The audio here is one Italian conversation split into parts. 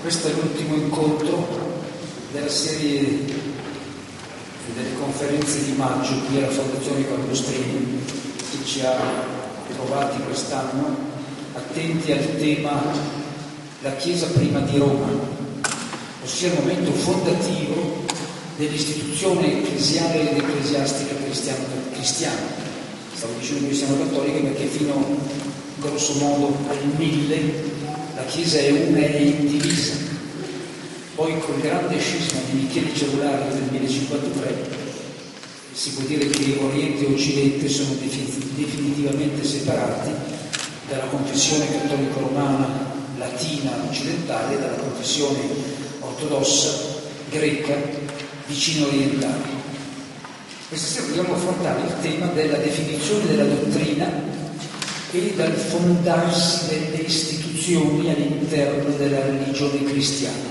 Questo è l'ultimo incontro della serie delle conferenze di maggio qui alla Fondazione Campostrini, che ci ha trovati quest'anno attenti al tema la Chiesa prima di Roma, ossia il momento fondativo dell'istituzione ecclesiale ed ecclesiastica cristiana. Stavo dicendo cristiano cattolica perché fino grosso modo al 1000 la Chiesa è una e indivisa. Poi col grande scisma di Michele Cellulari del 1053 si può dire che Oriente e Occidente sono definitivamente separati dalla confessione cattolico-romana latina occidentale e dalla confessione ortodossa greca vicino orientale. Questa sera vogliamo affrontare il tema della definizione della dottrina e dal fondarsi delle istituzioni all'interno della religione cristiana.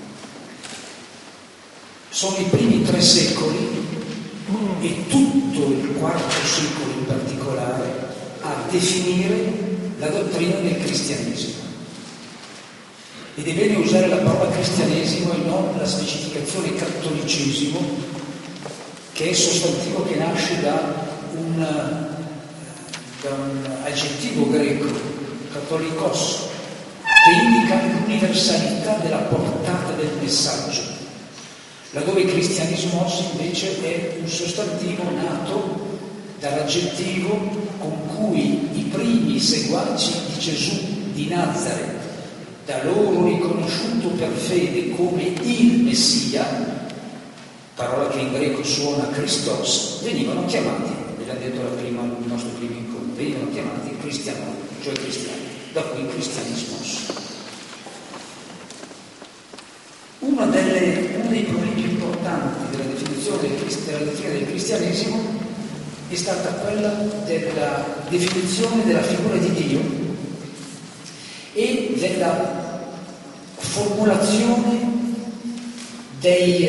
Sono i primi 3 secoli e tutto il IV secolo in particolare a definire la dottrina del cristianesimo. Ed è bene usare la parola cristianesimo e non la specificazione cattolicesimo, che è sostantivo che nasce da un aggettivo greco, cattolikos, che indica l'universalità della portata del messaggio, laddove cristianismos invece è un sostantivo nato dall'aggettivo con cui i primi seguaci di Gesù di Nazareth, da loro riconosciuto per fede come il Messia, parola che in greco suona Christos, venivano chiamati, abbiamo detto il nostro primo incontro, venivano chiamati cristiano, cioè cristiani, da cui cristianismos. Uno dei problemi più importanti della definizione del cristianesimo è stata quella della definizione della figura di Dio e della formulazione dei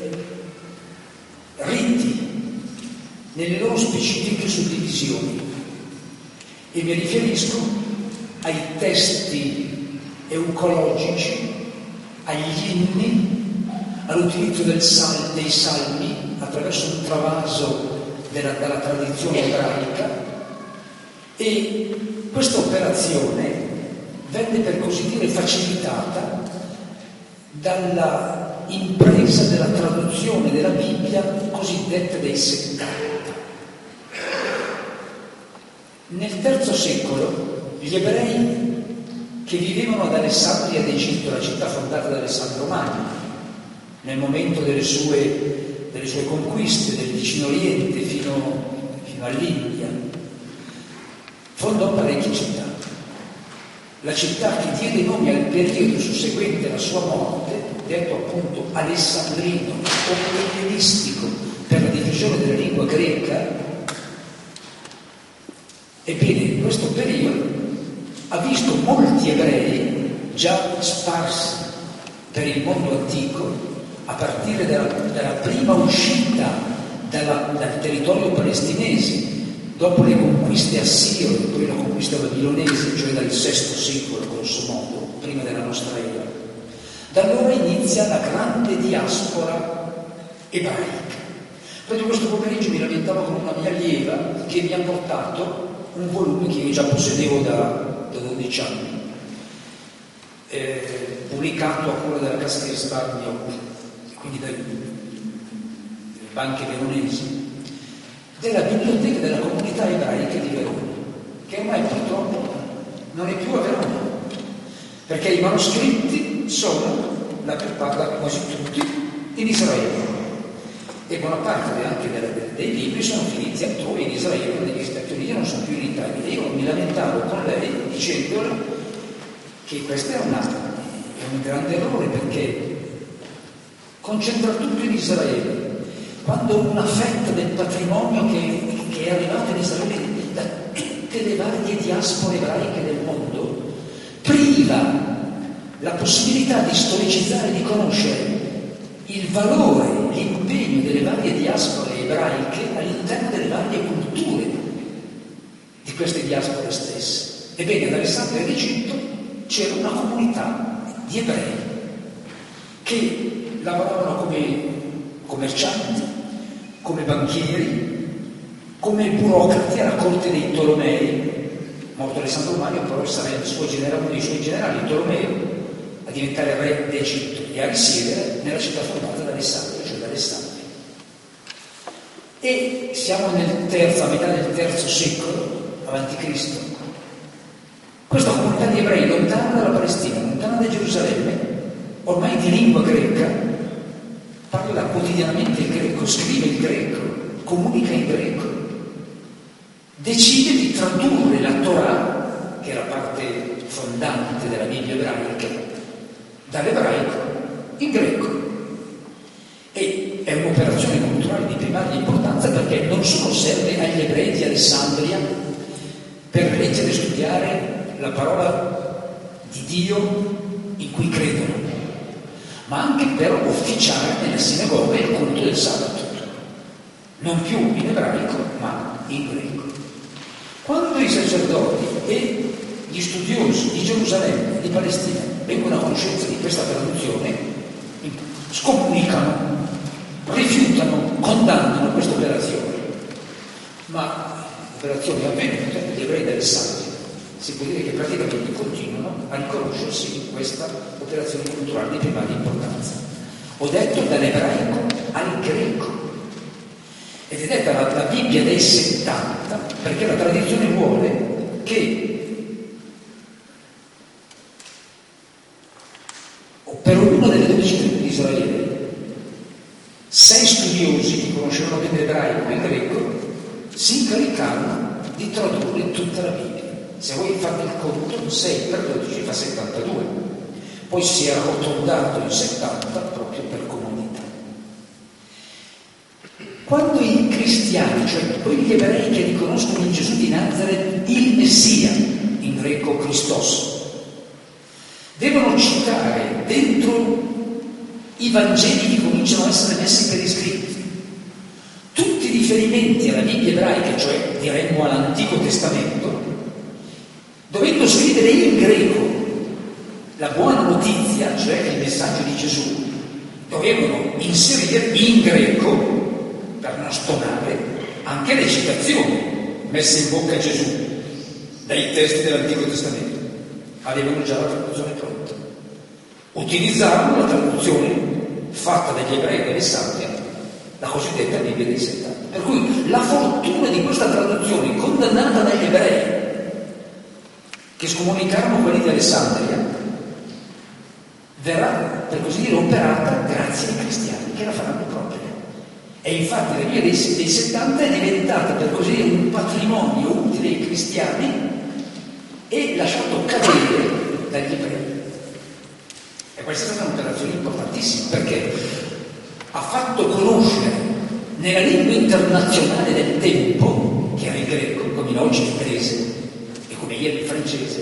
riti nelle loro specifiche suddivisioni, e mi riferisco ai testi eucologici, agli inni, all'utilizzo dei salmi attraverso un travaso dalla tradizione ebraica, e questa operazione venne per così dire facilitata dalla impresa della traduzione della Bibbia cosiddetta dei 70. Nel III secolo gli ebrei che vivevano ad Alessandria d'Egitto, la città fondata da Alessandro Magno, nel momento delle sue conquiste del vicino Oriente fino all'India, fondò parecchie città. La città che diede nome al periodo susseguente alla sua morte, detto appunto alessandrino o ellenistico per la divisione della lingua greca, ebbene, questo periodo ha visto molti ebrei già sparsi per il mondo antico, a partire dalla prima uscita dal territorio palestinese, dopo le conquiste assire e poi la conquista babilonese, cioè dal VI secolo grosso modo, prima della nostra era. Da allora inizia la grande diaspora ebraica. Proprio questo pomeriggio mi lamentavo con una mia allieva che mi ha portato un volume che io già possedevo da 12 anni, pubblicato a cura della Cassa di Risparmio, quindi dalle banche veronesi, della biblioteca della comunità ebraica di Verona, che ormai purtroppo non è più a Verona, perché i manoscritti sono, la più parte, quasi tutti, in Israele, e buona parte anche dei libri sono finiti altrove in Israele, negli Stati Uniti, non sono più in Italia. E io mi lamentavo con lei dicendole che questo è un grande errore, perché concentra tutto in Israele, quando una fetta del patrimonio che è arrivato in Israele da tutte le varie diaspore ebraiche del mondo priva la possibilità di storicizzare, di conoscere il valore, l'impegno delle varie diaspore ebraiche all'interno delle varie culture di queste diaspore stesse. Ebbene, ad Alessandria d'Egitto c'era una comunità di ebrei che lavoravano come commercianti, come banchieri, come burocrati alla corte dei Tolomei. Morto Alessandro Magno, però sarà uno dei suoi generali, Tolomeo, a diventare re d'Egitto e a risiedere nella città fondata da Alessandro, cioè da Alessandria. E siamo a metà del III secolo a.C. Questa comunità di ebrei lontana dalla Palestina, lontana da Gerusalemme, ormai di lingua greca, parla quotidianamente il greco, scrive il greco, comunica in greco, decide di tradurre la Torah, che è la parte fondante della Bibbia ebraica, dall'ebraico in greco. E è un'operazione culturale di primaria importanza, perché non solo serve agli ebrei di Alessandria per leggere e studiare la parola di Dio in cui credono, ma anche per officiare nelle sinagoghe il culto del sabato, non più in ebraico ma in greco. Quando i sacerdoti e gli studiosi di Gerusalemme e di Palestina vengono a conoscenza di questa traduzione, scomunicano, rifiutano, condannano questa operazione. Ma l'operazione è avvenuta, gli ebrei d'Alessandria si può dire che praticamente continuano a riconoscersi in questa operazione culturale di primaria importanza. Ho detto dall'ebraico al greco, ed è detta la Bibbia dei 70 perché la tradizione vuole che per ognuno delle 12 tribù di Israele 6 studiosi che conoscevano bene l'ebraico e il greco si incaricarono di tradurre tutta la Bibbia. Se voi fate il conto, 6 per 12 fa 72. Poi si era rotondato in 70 proprio per comodità. Quando i cristiani, cioè quegli ebrei che riconoscono in Gesù di Nazaret il Messia, in greco Christos, devono citare dentro i Vangeli che cominciano a essere messi per iscritti tutti i riferimenti alla Bibbia ebraica, cioè diremmo all'Antico Testamento, dovendo scrivere in greco la buona notizia, cioè il messaggio di Gesù, dovevano inserire in greco, per non stonare, anche le citazioni messe in bocca a Gesù dai testi dell'Antico Testamento. Avevano già la traduzione pronta. Utilizzarono la traduzione fatta dagli ebrei di Alessandria, la cosiddetta Bibbia dei 70. Per cui la fortuna di questa traduzione, condannata dagli ebrei, che scomunicarono quelli di Alessandria, verrà, per così dire, operata grazie ai cristiani che la faranno propria. E infatti la Bibbia dei 70 è diventata, per così dire, un patrimonio utile ai cristiani e lasciato cadere dagli ebrei. E questa è stata un'operazione importantissima, perché ha fatto conoscere nella lingua internazionale del tempo, che era il greco, come in oggi l'inglese e come ieri il francese,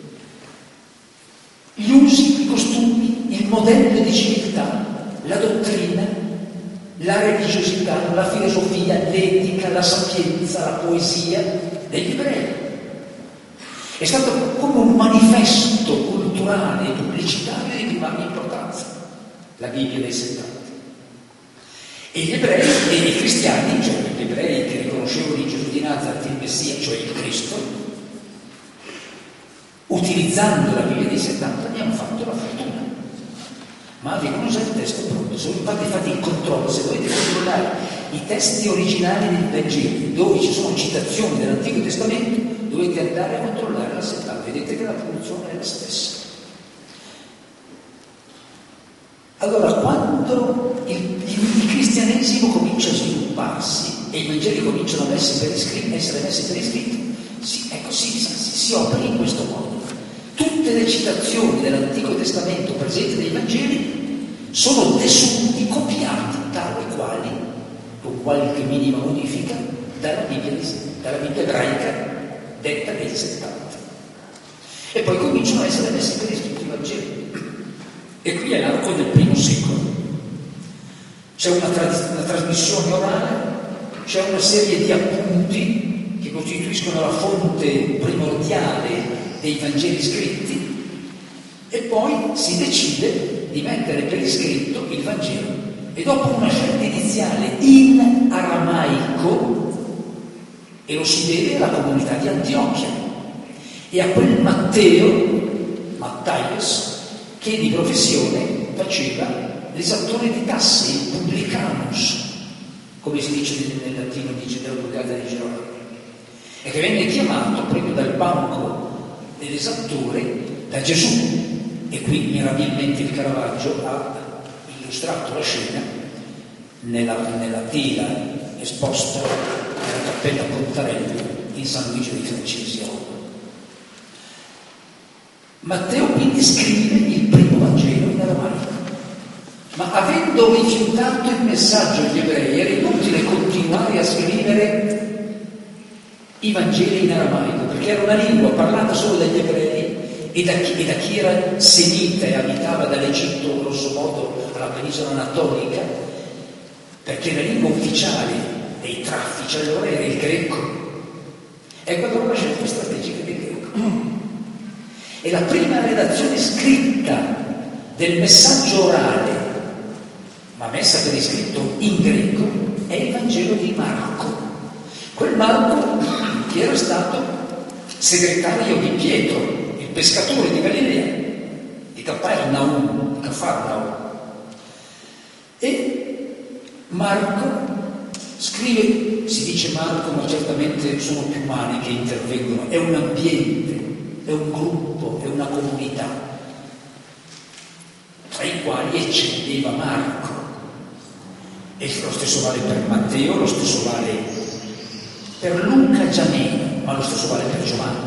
gli usi, i costumi, il modello di civiltà, la dottrina, la religiosità, la filosofia, l'etica, la sapienza, la poesia degli ebrei. È stato come un manifesto culturale e pubblicitario di primaria importanza, la Bibbia dei 70. E gli ebrei e i cristiani, cioè gli ebrei che riconoscevano in Gesù di Nazaret il Messia, cioè il Cristo, utilizzando la Bibbia dei 70 ne hanno fatto la fortuna. Ma avevano già il testo pronto. Se voi fate il controllo, se dovete controllare i testi originali dei Vangeli, dove ci sono citazioni dell'Antico Testamento, dovete andare a controllare la 70. Vedete che la traduzione è la stessa. Allora, quando il cristianesimo comincia a svilupparsi e i Vangeli cominciano a essere messi per iscritti, si opera in questo modo. Tutte le citazioni dell'Antico Testamento presenti nei Vangeli sono desunti, copiati, tali e quali, con qualche minima modifica, dalla Bibbia ebraica detta dei 70. E poi cominciano a essere messi per iscritti i Vangeli. E qui è l'arco del I secolo. C'è una trasmissione orale, c'è una serie di appunti che costituiscono la fonte primordiale dei Vangeli scritti, e poi si decide di di mettere per iscritto il Vangelo. E dopo una scelta iniziale in aramaico, e lo si deve alla comunità di Antiochia e a quel Mattaios, che di professione faceva l'esattore di tasse, il publicanus, come si dice nel latino, dice della Vulgata di Gerolamo, e che venne chiamato proprio dal banco dell'esattore da Gesù. E qui mirabilmente il Caravaggio ha illustrato la scena nella tela esposta nella cappella Pontarelli in San Luigi dei Francesi a Roma. Matteo quindi scrive il primo Vangelo in aramaico, ma avendo rifiutato il messaggio agli ebrei era inutile continuare a scrivere i Vangeli in aramaico, perché era una lingua parlata solo dagli ebrei e da chi era semita e abitava dall'Egitto grosso modo alla penisola anatolica, perché la lingua ufficiale dei traffici allora era il greco. Ecco allora la scelta strategica del greco. E la prima redazione scritta del messaggio orale, ma messa per iscritto in greco, è il Vangelo di Marco. Quel Marco che era stato segretario di Pietro, il pescatore di Galilea, di Cafarnaum. E Marco scrive, si dice Marco, ma certamente sono più mani che intervengono, è un ambiente, è un gruppo, è una comunità, tra i quali eccelleva Marco. E lo stesso vale per Matteo, lo stesso vale per Luca già meno, ma lo stesso vale per Giovanni.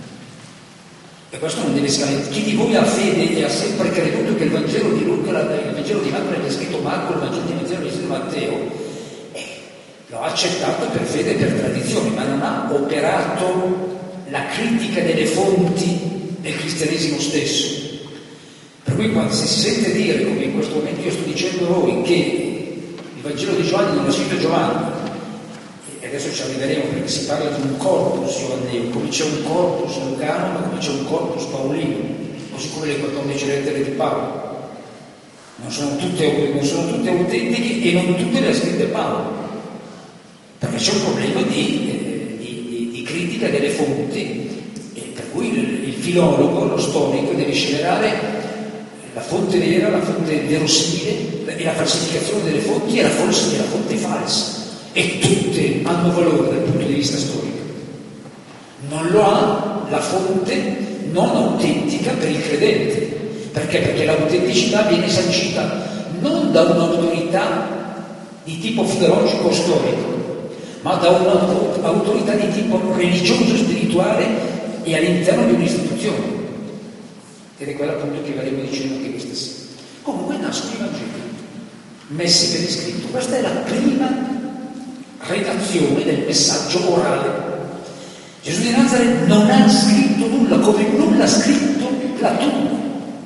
E questo non deve scalare. Chi di voi ha fede e ha sempre creduto che il Vangelo di Luca, il Vangelo di Marco l'abbia scritto Marco, il Vangelo di Matteo, l'ha accettato per fede e per tradizione, ma non ha operato la critica delle fonti del cristianesimo stesso. Per cui quando si sente dire, come in questo momento io sto dicendo a voi, che il Vangelo di Giovanni non l'ha scritto Giovanni, e adesso ci arriveremo perché si parla di un corpus giovanneo, come c'è un corpus lucano, ma come c'è un corpus paolino, così come le 14 lettere di Paolo. Non sono tutte autentiche e non tutte le ha scritte Paolo, perché c'è un problema di critica delle fonti, e per cui il filologo, lo storico, deve scegliere la fonte vera, la fonte verosimile, e la falsificazione delle fonti e la fonte falsa. E tutte hanno valore dal punto di vista storico. Non lo ha la fonte non autentica per il credente. Perché? Perché l'autenticità viene sancita non da un'autorità di tipo filologico o storico, ma da un'autorità di tipo religioso, spirituale e all'interno di un'istituzione. Ed è quella appunto che verremo dicendo anche questa sera. Comunque nascono i Vangeli, messi per iscritto. Questa è la prima redazione del messaggio orale. Gesù di Nazareth non ha scritto nulla, come non l'ha scritto Platone.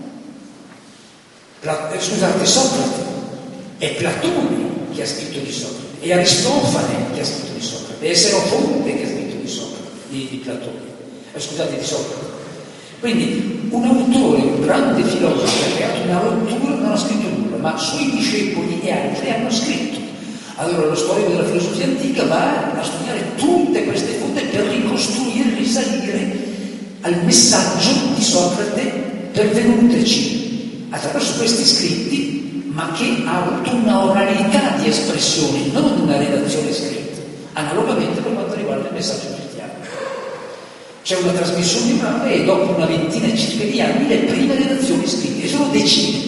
Socrate. È Platone che ha scritto di Socrate, è Aristofane che ha scritto di Socrate, è Serofonte che ha scritto di Socrate, di Platone. Di Socrate. Quindi un autore, un grande filosofo che ha creato una rottura, non ha scritto nulla, ma suoi discepoli e altri hanno scritto. Allora lo storico della filosofia antica va a studiare tutte queste fonti per ricostruire, risalire al messaggio di Socrate pervenuteci attraverso questi scritti, ma che ha avuto una oralità di espressione, non una redazione scritta, analogamente per quanto riguarda il messaggio cristiano. C'è una trasmissione orale e dopo una ventina circa di anni le prime redazioni scritte, e sono decine.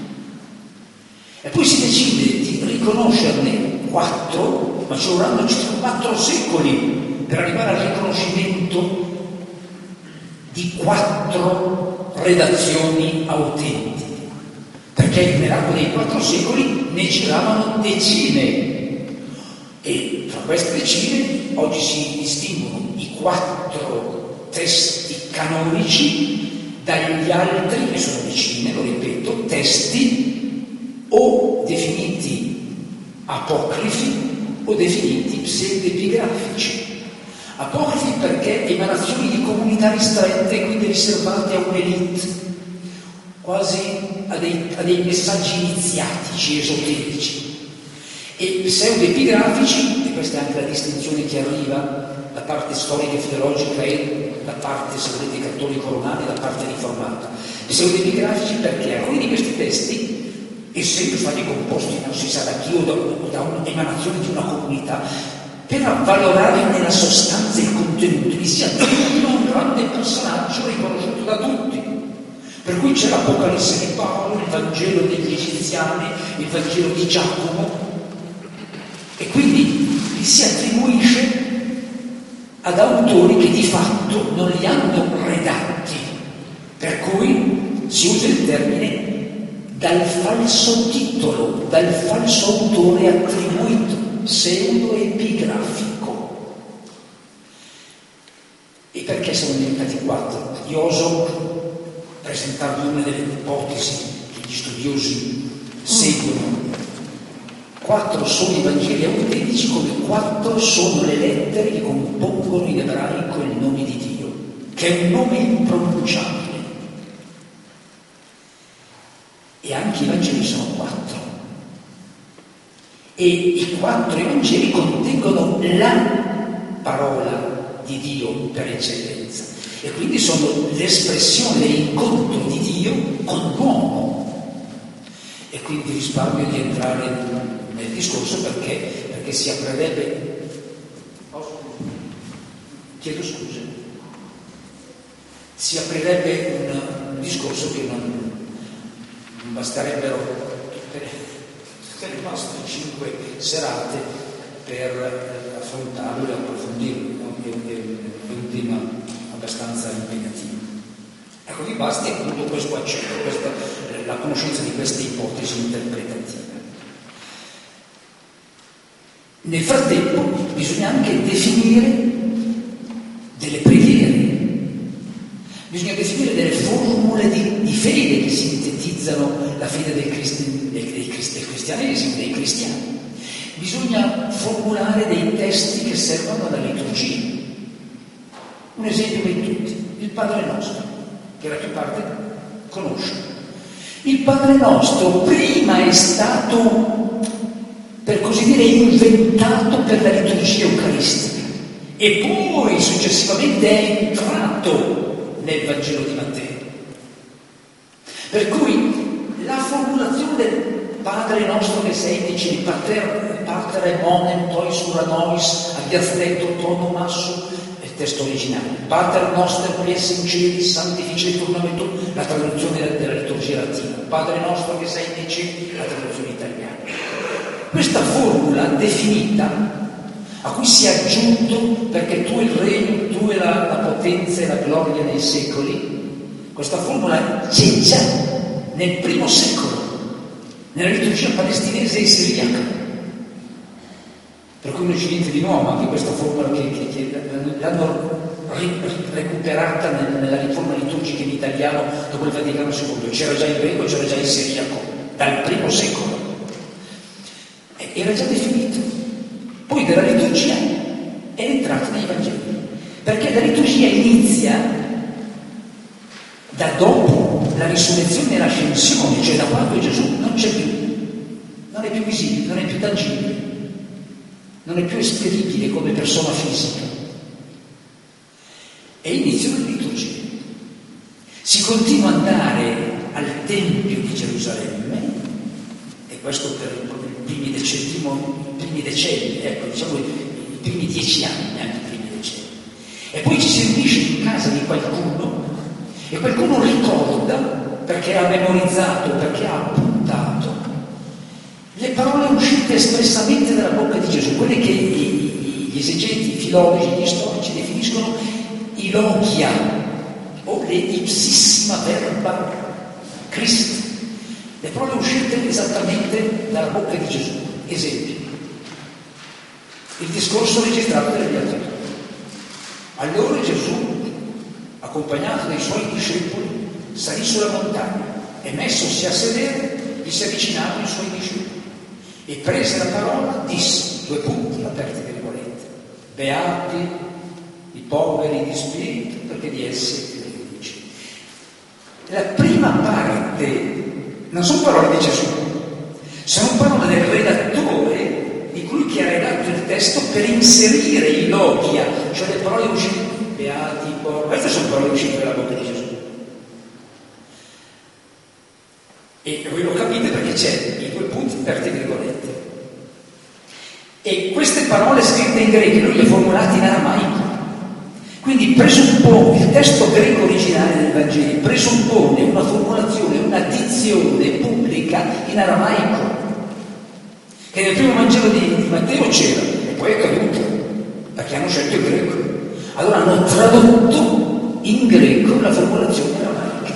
E poi si decide di riconoscerne 4, ma ci vorranno circa 4 secoli per arrivare al riconoscimento di 4 redazioni autentiche, perché nell'arco dei 4 secoli ne giravano decine, e tra queste decine oggi si distinguono i 4 testi canonici dagli altri, che sono decine, lo ripeto, testi o definiti apocrifi o definiti pseudepigrafici. Apocrifi perché emanazioni di comunità ristrette, quindi riservate a un'elite, quasi a dei messaggi iniziatici, esoterici, e pseudo-epigrafici, e questa è anche la distinzione che arriva da parte storica e filologica e da parte, se volete, cattolico romana e da parte riformata. Pseudo-epigrafici perché alcuni di questi testi, essendo stati composti, non si sa da chi o da un'emanazione di una comunità, per avvalorare nella sostanza e il contenuto, vi si attribuisce un grande personaggio riconosciuto da tutti. Per cui c'è l'Apocalisse di Paolo, il Vangelo degli Egiziani, il Vangelo di Giacomo, e quindi li si attribuisce ad autori che di fatto non li hanno redatti, per cui si usa il termine dal falso titolo, dal falso autore attribuito, pseudo-epigrafico. E perché sono diventati 4? Io oso presentarvi una delle ipotesi che gli studiosi seguono. 4 sono i Vangeli autentici, come 4 sono le lettere che compongono in ebraico il nome di Dio, che è un nome impronunciabile. E anche i Vangeli sono 4. E i 4 Evangeli contengono la parola di Dio per eccellenza. E quindi sono l'espressione dell'incontro di Dio con l'uomo. E quindi risparmio di entrare nel discorso perché si aprirebbe. Chiedo scuse. Si aprirebbe un discorso che non basterebbero tutte le nostre 5 serate per affrontarlo e approfondirlo. È un tema abbastanza impegnativo. Ecco, vi basti appunto questo accetto, la conoscenza di queste ipotesi interpretative. Nel frattempo bisogna anche definire delle preghiere, bisogna definire delle formule di fede che sintetizzano la fede del cristianesimo, dei cristiani. Bisogna formulare dei testi che servono alla liturgia. Un esempio per tutti, il Padre Nostro, che la più parte conosce. Il Padre Nostro prima è stato, per così dire, inventato per la liturgia eucaristica e poi successivamente è entrato nel Vangelo di Matteo. Per cui la formulazione del Padre Nostro che sei, dice pater monem toi sura nobis abiastetur tono masso, è il testo originale. Pater Noster qui es in cieli, santificetur nomen tuum, la traduzione della liturgia latina. Padre Nostro che sei nei cieli, la traduzione italiana. Questa formula definita, a cui si è aggiunto perché tu è il regno, tu è la potenza e la gloria dei secoli, questa formula c'è già nel primo secolo, nella liturgia palestinese e siriaca. Per cui non c'è niente di nuovo, anche questa formula che l'hanno recuperata nella riforma liturgica in italiano dopo il Vaticano II. C'era già in greco, c'era già in siriaco, dal primo secolo. Era già definito. Poi della liturgia è entrata nei Vangeli, perché la liturgia inizia da dopo la risurrezione e l'ascensione, cioè da quando Gesù non c'è più, non è più visibile, non è più tangibile, non è più esperibile come persona fisica. È inizio della liturgia. Si continua ad andare al Tempio di Gerusalemme, e questo per i primi decenni, ecco, diciamo i primi 10 anni, anche i primi decenni. E poi ci si riunisce in casa di qualcuno e qualcuno ricorda, perché ha memorizzato, perché ha appuntato le parole uscite espressamente dalla bocca di Gesù, quelle che gli esegeti, i filologi, gli storici definiscono i logia o le ipsissima verba Christi. Le parole uscite esattamente dalla bocca di Gesù. Esempio, il discorso registrato delle Beatitudini. Allora Gesù, accompagnato dai suoi discepoli, salì sulla montagna e messosi a sedere, gli si avvicinarono i suoi discepoli e prese la parola, disse, 2 punti, aperte virgolette, beati i poveri di spirito, perché di essi è il regno dei cieli. La prima parte non sono parole di Gesù, sono parole del redattore, di colui che ha redatto il testo per inserire i logia, cioè le parole uscite, beati, queste sono parole uscite dalla bocca di Gesù. E voi lo capite perché c'è i due punti aperte virgolette. E queste parole scritte in greco lui le ha formulate in aramaico. Quindi presuppone, il testo greco originale del Vangelo presuppone una formulazione, una dizione pubblica in aramaico, che nel primo Vangelo di Matteo c'era, e poi è caduta, perché hanno scelto il greco. Allora hanno tradotto in greco la formulazione aramaica.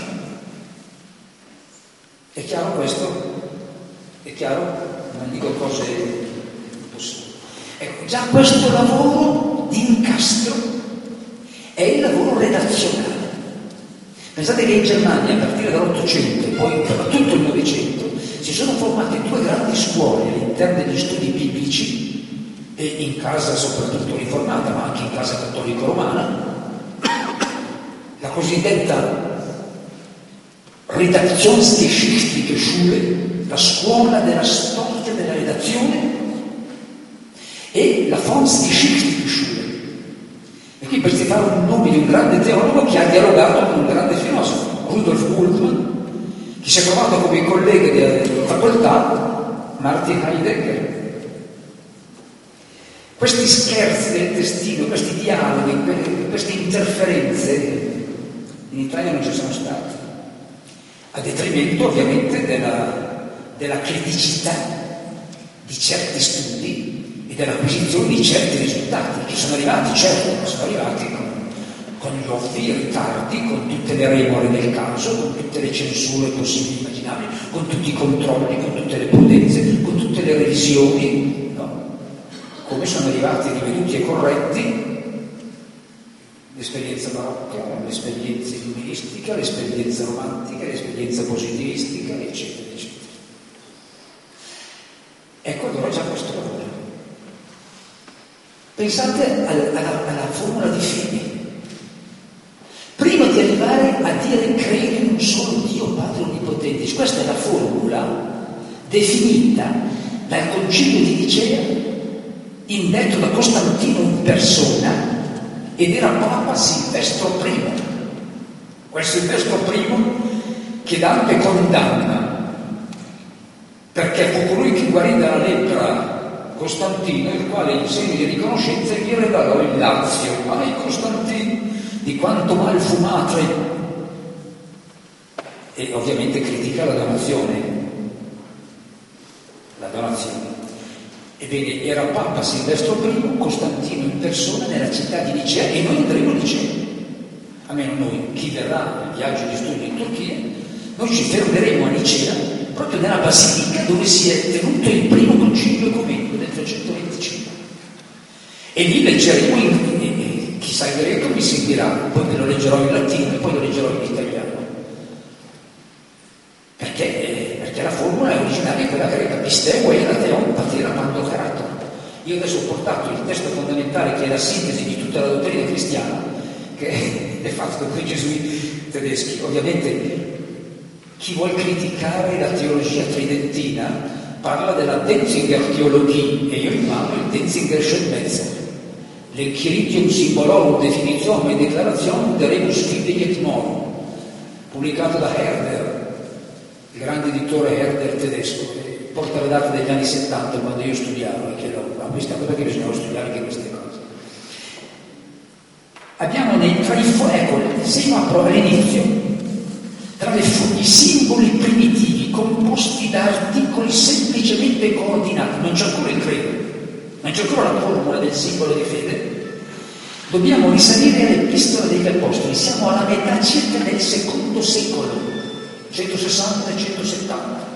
È chiaro questo? È chiaro? Non dico cose impossibili. Ecco, già questo lavoro di incastro è il lavoro redazionale. Pensate che in Germania, a partire dall'Ottocento e poi per tutto il Novecento, si sono formate due grandi scuole all'interno degli studi biblici, e in casa soprattutto riformata, ma anche in casa cattolico-romana, la cosiddetta Redaktionsgeschichtliche Schule, la scuola della storia della redazione, e la Fondsgeschichtliche Schule. E qui per fare un nome di un grande teologo che ha dialogato con un grande filosofo, Rudolf Bultmann, che si è trovato come collega di facoltà Martin Heidegger. Questi scherzi del destino, questi dialoghi, queste interferenze in Italia non ci sono stati, a detrimento ovviamente della criticità di certi studi e dell'acquisizione di certi risultati, che sono arrivati, certo, ma sono arrivati con gli ovvi ritardi, con tutte le remore del caso, con tutte le censure possibili e immaginabili, con tutti i controlli, con tutte le prudenze, con tutte le revisioni, no? Come sono arrivati riveduti e corretti l'esperienza barocca, l'esperienza illuministica, l'esperienza romantica, l'esperienza positivistica, eccetera, eccetera. Ecco allora già questo lavoro. Pensate alla formula di fede. Prima di arrivare a dire credo in un solo Dio Padre Onnipotente, questa è la formula definita dal Concilio di Nicea, indetto da Costantino in persona, ed era Papa Silvestro I. Quel Silvestro I che Dante condanna, perché fu colui che guarì dalla lebbra Costantino, il quale in segno di riconoscenza gli regalò il Lazio. Ai Costantino, di quanto mal fu madre! E ovviamente critica la donazione. Ebbene, era Papa Silvestro I, Costantino in persona nella città di Nicea, e noi andremo a Nicea. Almeno noi, chi verrà nel viaggio di studio in Turchia, noi ci fermeremo a Nicea, proprio nella basilica dove si è tenuto il primo concilio ecumenico del 325. E lì leggeremo, chi sa il greco mi seguirà, poi me lo leggerò in latino e poi lo leggerò in italiano. Perché la formula è originaria quella greca, pisteo e teon patera mando carato. Io adesso ho portato il testo fondamentale che è la sintesi di tutta la dottrina cristiana, che è fatto da quei gesuiti tedeschi. Ovviamente chi vuol criticare la teologia tridentina parla della Denzinger-Theologie, e io in mano il Denzinger-Schönmetzer, l'Enchiridium Symbolorum Definitionem e Declarationem de Rebus Fidei et Morum, pubblicato da Herder, il grande editore Herder tedesco, che porta le date degli anni 70 quando io studiavo, e che l'ho acquistato perché bisognava studiare anche queste cose. Abbiamo segno all'inizio, tra i simboli primitivi composti da articoli semplicemente coordinati, non c'è ancora il credo, non c'è ancora la formula del simbolo di fede, dobbiamo risalire all'Epistola degli Apostoli, siamo alla metà circa del secondo secolo, 160 e 170,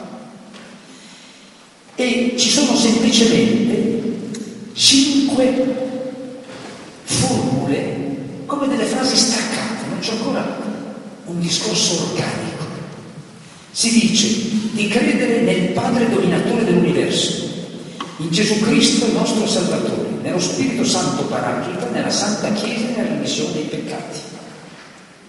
e ci sono semplicemente 5 formule come delle frasi staccate, non c'è ancora un discorso organico. Si dice di credere nel Padre dominatore dell'universo, in Gesù Cristo il nostro Salvatore, nello Spirito Santo Paraclita, nella Santa Chiesa e nella remissione dei peccati.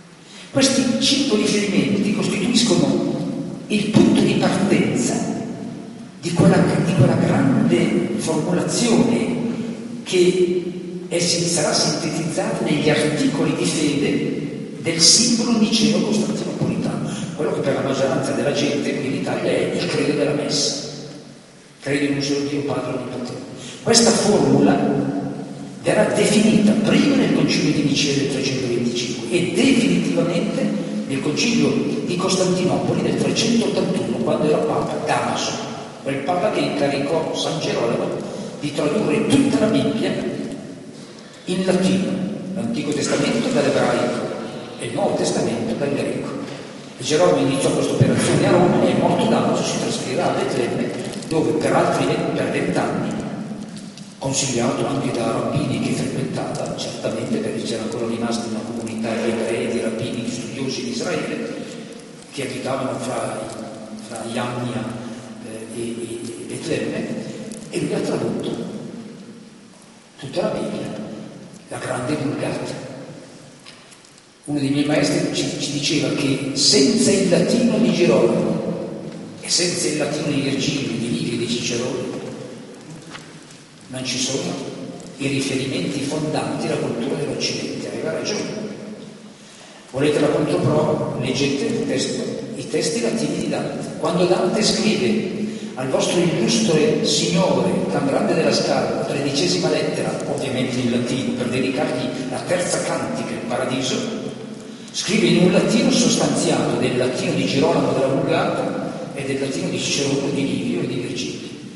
Questi 5 riferimenti costituiscono il punto di partenza di quella grande formulazione che sarà sintetizzata negli articoli di fede del simbolo niceo-costantinopolitano, quello che per la maggioranza della gente qui in Italia è il credo della Messa. Credo in un solo Dio Padre Onnipotente. Questa formula verrà definita prima nel Concilio di Nicea del 325 e definitivamente nel Concilio di Costantinopoli del 381, quando era Papa Damaso, quel Papa che incaricò San Gerolamo di tradurre tutta la Bibbia in latino, l'Antico Testamento dall'ebraico e il Nuovo Testamento dal greco. E Gerolamo iniziò questa operazione a Roma e morto Damaso si trasferirà a Betlemme, dove per 20 anni, consigliato anche da rabbini che frequentava, certamente perché c'era ancora rimasta una comunità di ebrei, di rabbini, di studiosi di Israele, che abitavano fra Iamnia e Betlemme, e lui ha tradotto tutta la Bibbia, la grande Vulgata. Uno dei miei maestri ci diceva che senza il latino di Gerolamo e senza il latino di Virgilio, di Livio e di Cicerone non ci sono i riferimenti fondanti alla cultura dell'Occidente. Aveva ragione. Volete la controprova? Leggete i testi latini di Dante. Quando Dante scrive al vostro illustre signore Can Grande della Scala, la 13ª lettera, ovviamente in latino, per dedicargli la terza cantica, il Paradiso, scrive in un latino sostanziato del latino di Girolamo della Vulgata e del latino di Cicerone, di Livio e di Virgilio.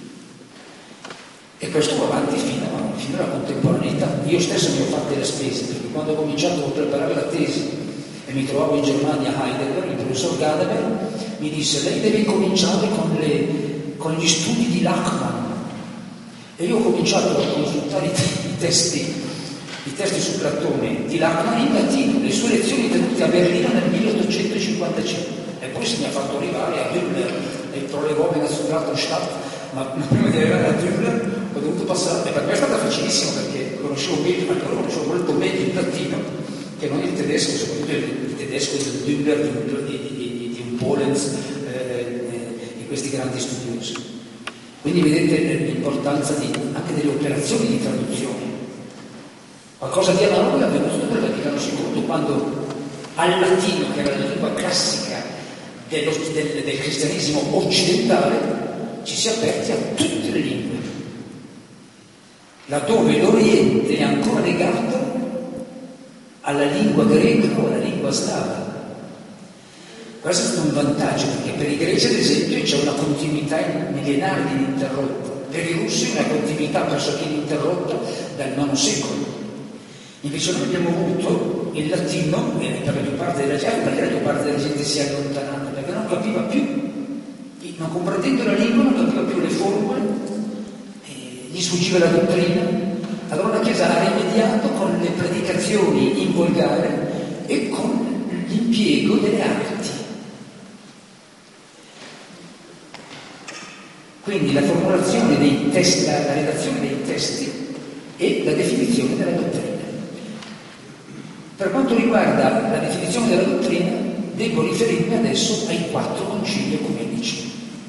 E questo va avanti fino alla contemporaneità. Io stesso mi ho fatto le spese, perché quando ho cominciato a preparare la tesi e mi trovavo in Germania a Heidelberg, il professor Gadamer mi disse: lei deve cominciare con gli studi di Lachmann. E io ho cominciato a consultare i testi su Platone di Lachmann in latino, le sue lezioni tenute a Berlino nel 1855, e poi si mi ha fatto arrivare a Dümmler e il Prolegome Nationalstadt. Ma prima di arrivare a Dümmler ho dovuto passare, e per me è stata facilissima, perché conoscevo molto meglio il latino che non il tedesco, soprattutto il tedesco di Dümmler, di un Polenz, di questi grandi studiosi. Quindi vedete l'importanza anche delle operazioni di traduzione. Qualcosa di analogo è avvenuto dopo il Vaticano II, quando al latino, che era la lingua classica del cristianesimo occidentale, ci si è aperti a tutte le lingue, laddove l'Oriente è ancora legato alla lingua greca o alla lingua slava. Questo è stato un vantaggio, perché per i greci, ad esempio, c'è una continuità millenaria ininterrotta, per i russi una continuità pressoché ininterrotta dal IX secolo. Invece noi abbiamo avuto il latino, per la più parte della gente, perché la più parte della gente si è allontanata, perché non capiva più. Non comprendendo la lingua, non capiva più le formule, gli sfuggiva la dottrina. Allora la Chiesa ha rimediato con le predicazioni in volgare e con l'impiego delle arti. Quindi la formulazione dei testi, la redazione dei testi e la definizione della dottrina. Per quanto riguarda la definizione della dottrina, devo riferirmi adesso ai 4 concili ecumenici.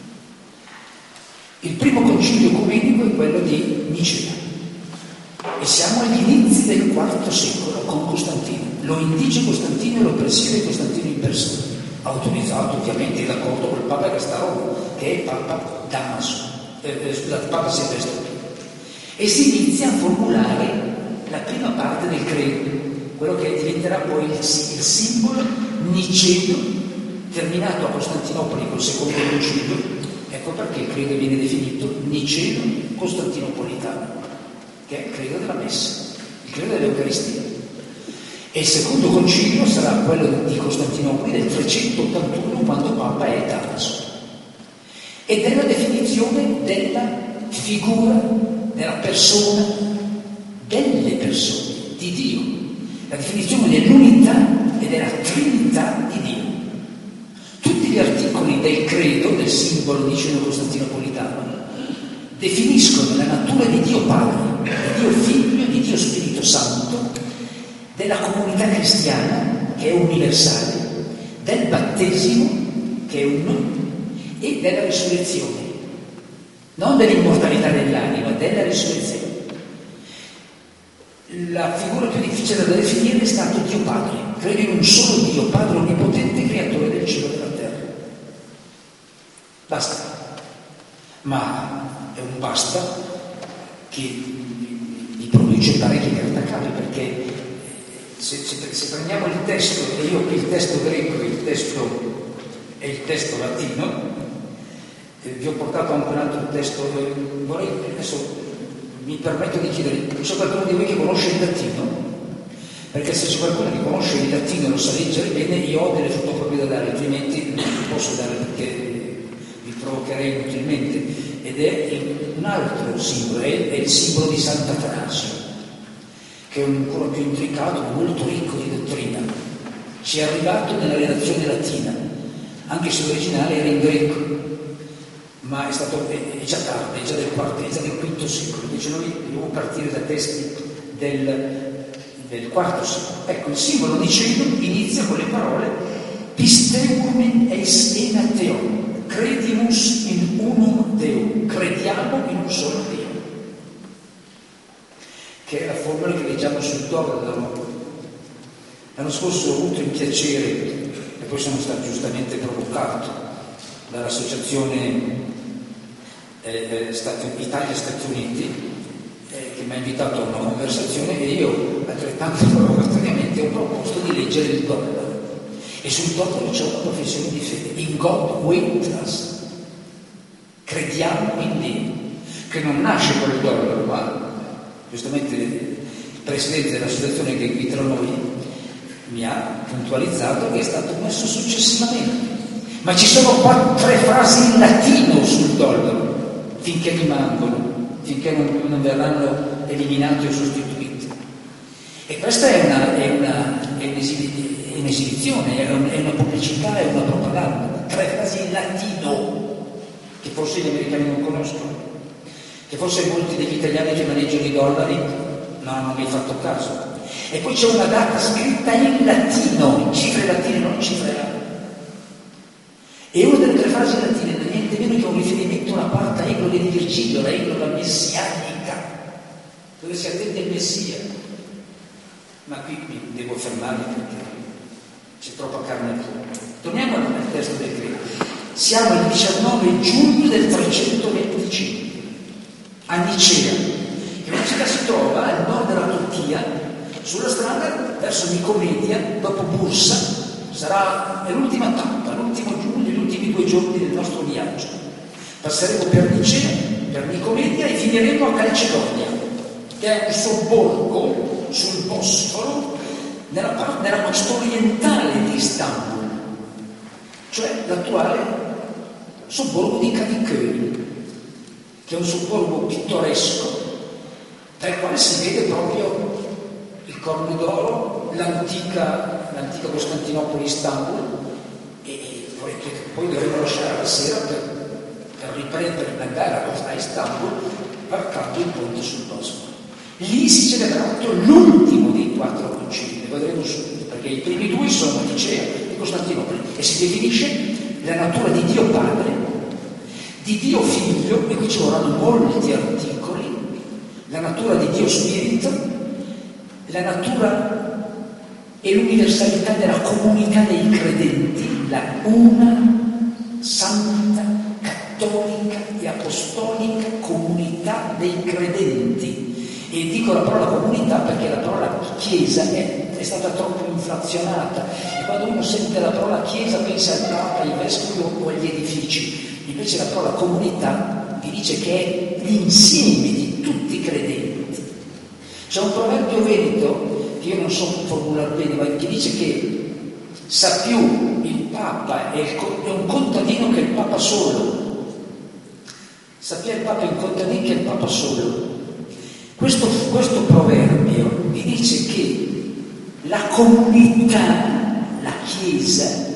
Il primo concilio ecumenico è quello di Nicea e siamo agli inizi del IV secolo con Costantino. Lo indice Costantino e lo presiede Costantino in persona, autorizzato ovviamente in accordo col Papa che sta a Roma, che è Papa Damaso, Papa Silvestro I. E si inizia a formulare la prima parte del credo, quello che diventerà poi il simbolo niceo, terminato a Costantinopoli col secondo concilio. Ecco perché il credo viene definito niceo-costantinopolitano, che è il credo della Messa, il credo dell'Eucaristia. E il secondo concilio sarà quello di Costantinopoli del 381, quando Papa è Damaso. Ed è la definizione della figura, della persona, delle persone, di Dio. La definizione dell'unità e della Trinità di Dio. Tutti gli articoli del credo, del simbolo niceo-costantinopolitano, definiscono la natura di Dio Padre, di Dio Figlio, di Dio Spirito Santo, della comunità cristiana che è universale, del battesimo, che è uno, e della risurrezione. Non dell'immortalità dell'anima, della risurrezione. La figura più difficile da definire è stato Dio Padre. Credo in un solo Dio, Padre onnipotente, creatore del cielo e della terra. Basta. Ma è un basta che gli produce parecchi grattacapi, perché se prendiamo il testo, e io qui il testo greco e il testo latino, vi ho portato anche un altro testo, adesso mi permetto di chiedere, c'è qualcuno di voi che conosce il latino? Perché se c'è qualcuno che conosce il latino e lo sa leggere bene, io ho delle fotocopie da dare, altrimenti non vi posso dare perché vi provocherei inutilmente. Ed è un altro simbolo, è il simbolo di Sant'Atanasio, che è ancora più intricato, molto ricco di dottrina. Ci è arrivato nella redazione latina, anche se l'originale era in greco, ma è già tardi, è già del V secolo. Invece noi dobbiamo partire da testi del IV secolo. Ecco, il simbolo di cielo inizia con le parole Pisteumen eis enateon, credimus in unum Deum, crediamo in un solo Dio, che è la formula che leggiamo sul dollaro. L'anno scorso ho avuto il piacere, e poi sono stato giustamente provocato dall'associazione Italia-Stati Uniti, che mi ha invitato a una conversazione, e io altrettanto provocatoriamente ho proposto di leggere il dollaro. E sul dollaro c'è una professione di fede: in God we trust, crediamo in Dio, che non nasce con il dollaro, ma giustamente il presidente dell'associazione che è qui tra noi mi ha puntualizzato che è stato messo successivamente. Ma ci sono 3 frasi in latino sul dollaro, finché rimangono, finché non verranno eliminati o sostituiti. E questa è un'esibizione, è una pubblicità, è una propaganda. 3 frasi in latino, che forse gli americani non conoscono, che forse molti degli italiani che maneggiano i dollari non hanno mai fatto caso. E poi c'è una data scritta in latino, in cifre latine, non cifre arabo. E una delle 3 frasi latine non è niente meno che un riferimento a una quarta egloga di Virgilio, la egloga messianica, dove si attende il Messia. Ma qui mi devo fermare perché c'è troppa carne al fuoco. Torniamo al testo del greco. Siamo il 19 giugno del 325 a Nicea, che Nicea si trova al nord della Turchia, sulla strada verso Nicomedia, dopo Bursa. È l'ultima tappa, l'ultimo giugno, gli ultimi 2 giorni del nostro viaggio. Passeremo per Nicea, per Nicomedia, e finiremo a Calcedonia, che è un sobborgo sul Bosforo, nella costa orientale di Istanbul, cioè l'attuale sobborgo di Kadıköy, che è un sobborgo pittoresco, dal quale si vede proprio il Corno d'Oro, l'antica Costantinopoli, Istanbul, e poi dovremo lasciare la sera per riprendere l'andare a Istanbul, varcando il ponte sul Bosforo. Lì si celebrerà l'ultimo dei 4 concili, ne vedremo subito, perché i primi 2 sono Nicea e Costantinopoli, e si definisce la natura di Dio Padre, di Dio Figlio, e qui ci vorranno molti articoli, la natura di Dio Spirito, la natura e l'universalità della comunità dei credenti, la una santa, cattolica e apostolica comunità dei credenti. E dico la parola comunità perché la parola chiesa è stata troppo inflazionata, e quando uno sente la parola chiesa pensa al Papa, ai vescovi o agli edifici. Invece la parola comunità vi dice che è l'insieme di tutti i credenti. C'è un proverbio veneto, che io non so formulare bene, ma che dice che sa più il Papa è un contadino che il Papa solo. Sa più il Papa è un contadino che il Papa solo. Questo proverbio vi dice che la comunità, la Chiesa,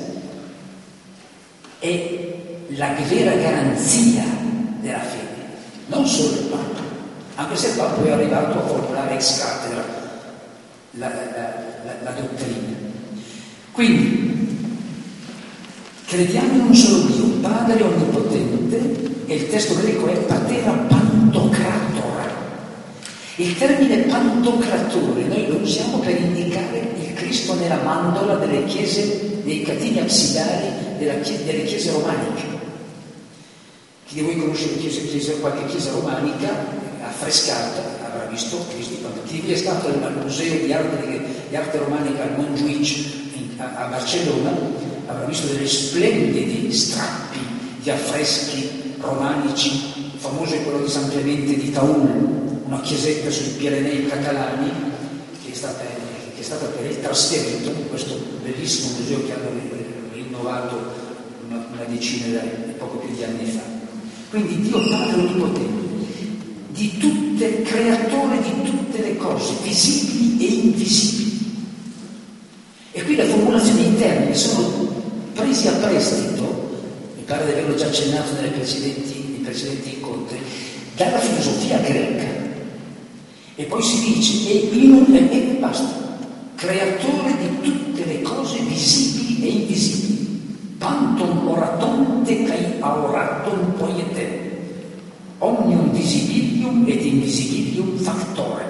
è la vera garanzia della fede, non solo il Papa, anche se il Papa è arrivato a formulare ex cattedra la dottrina. Quindi, crediamo in un solo Dio, Padre Onnipotente, e il testo greco è patera pantocratora. Il termine pantocratore noi lo usiamo per indicare il Cristo nella mandorla delle chiese, dei catini absidali delle chiese romaniche. Chi di voi conosce qualche chiesa romanica affrescata avrà visto Cristo. Chi di voi è stato al museo di arte romanica al Montjuïc a Barcellona avrà visto degli splendidi strappi di affreschi romanici. Il famoso è quello di San Clemente di Taul, una chiesetta sui Pirenei catalani che è stata per il trasferito in questo bellissimo museo che hanno rinnovato una decina di poco più di anni fa. Quindi Dio Padre Onnipotente, creatore di tutte le cose, visibili e invisibili. E qui le formulazioni in termini sono presi a prestito, mi pare di averlo già accennato nei precedenti incontri, dalla filosofia greca. E poi si dice, e basta, creatore di tutte le cose visibili e invisibili. Panton oratonte kai aoraton poietem, omnium visibilium et invisibilium factore.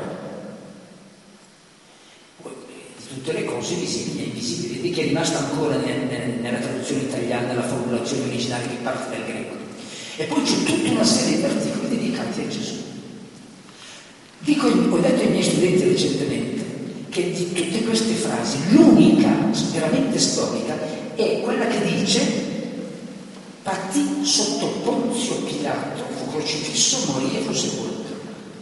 Di tutte le cose visibili e invisibili, di che è rimasta ancora nella traduzione italiana la formulazione originale che parte dal greco. E poi c'è tutta una serie di articoli dedicati a Gesù. Ho detto ai miei studenti recentemente che di tutte queste frasi l'unica veramente storica è quella che dice: patì sotto Ponzio Pilato, fu crocifisso, morì e fu sepolto.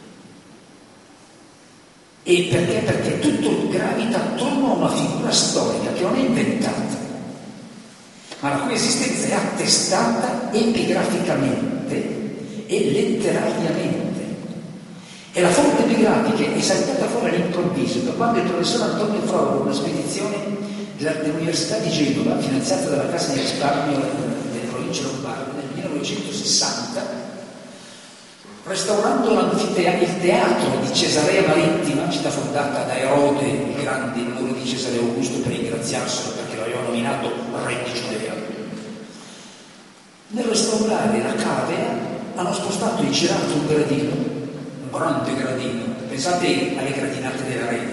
E perché? Perché tutto gravita attorno a una figura storica che non è inventata, ma la cui esistenza è attestata epigraficamente e letterariamente. E la fonte epigrafica è saltata fuori all'improvviso da quando il professor Antonio Frodo, una spedizione dell'Università di Genova, finanziata dalla Cassa di risparmio delle province lombarde nel 1960, restaurando il teatro di Cesarea Marittima, città fondata da Erode, il grande in onore di Cesare Augusto per ringraziarselo perché lo aveva nominato re di Giudea. Nel restaurare la cavea hanno spostato e girato un gradino, un grande gradino, pensate alle gradinate della Reina.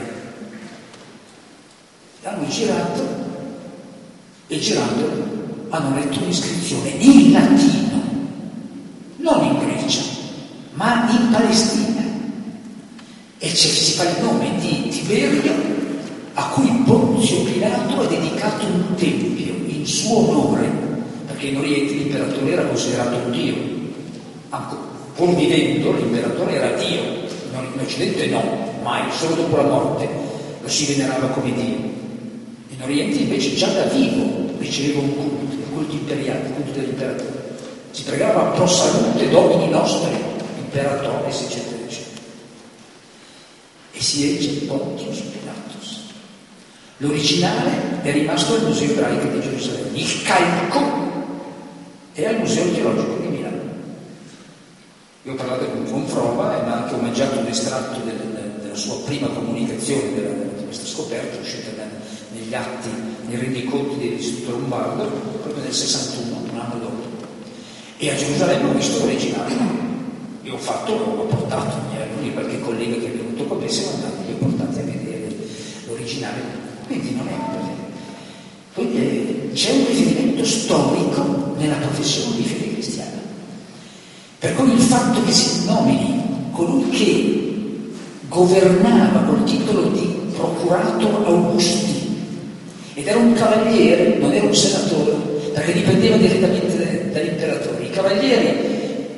L'hanno girato e girandolo hanno letto un'iscrizione in latino, non in Grecia, ma in Palestina. E si fa il nome di Tiberio, a cui Ponzio Pilato ha dedicato un tempio in suo onore, perché in Oriente l'imperatore era considerato un dio. Pur vivendo l'imperatore era Dio, in Occidente no, mai, solo dopo la morte lo si venerava come Dio. In Oriente invece già da vivo riceveva un culto imperiale, il culto dell'imperatore. Si pregava pro salute domini nostri, imperatores, eccetera, eccetera. E si legge Pontius Pilatus. L'originale è rimasto al Museo Ebraico di Gerusalemme, il calco è al Museo Archeologico di Milano. Io ho parlato con Frova e mi ha anche omaggiato un estratto della sua prima comunicazione di questa scoperta, uscita negli atti, nei rendiconti dell'Istituto Lombardo, proprio nel 61, un anno dopo. E a Gerusalemme ho visto l'originale. Io ho portato, qualche collega che è venuto con me, siamo andati, li ho portati a vedere l'originale. Quindi non è così. Quindi c'è un riferimento storico nella professione di fede cristiana. Per cui il fatto che si nomini colui che governava col titolo di procurator Augusti ed era un cavaliere, non era un senatore, perché dipendeva direttamente dall'imperatore. I cavalieri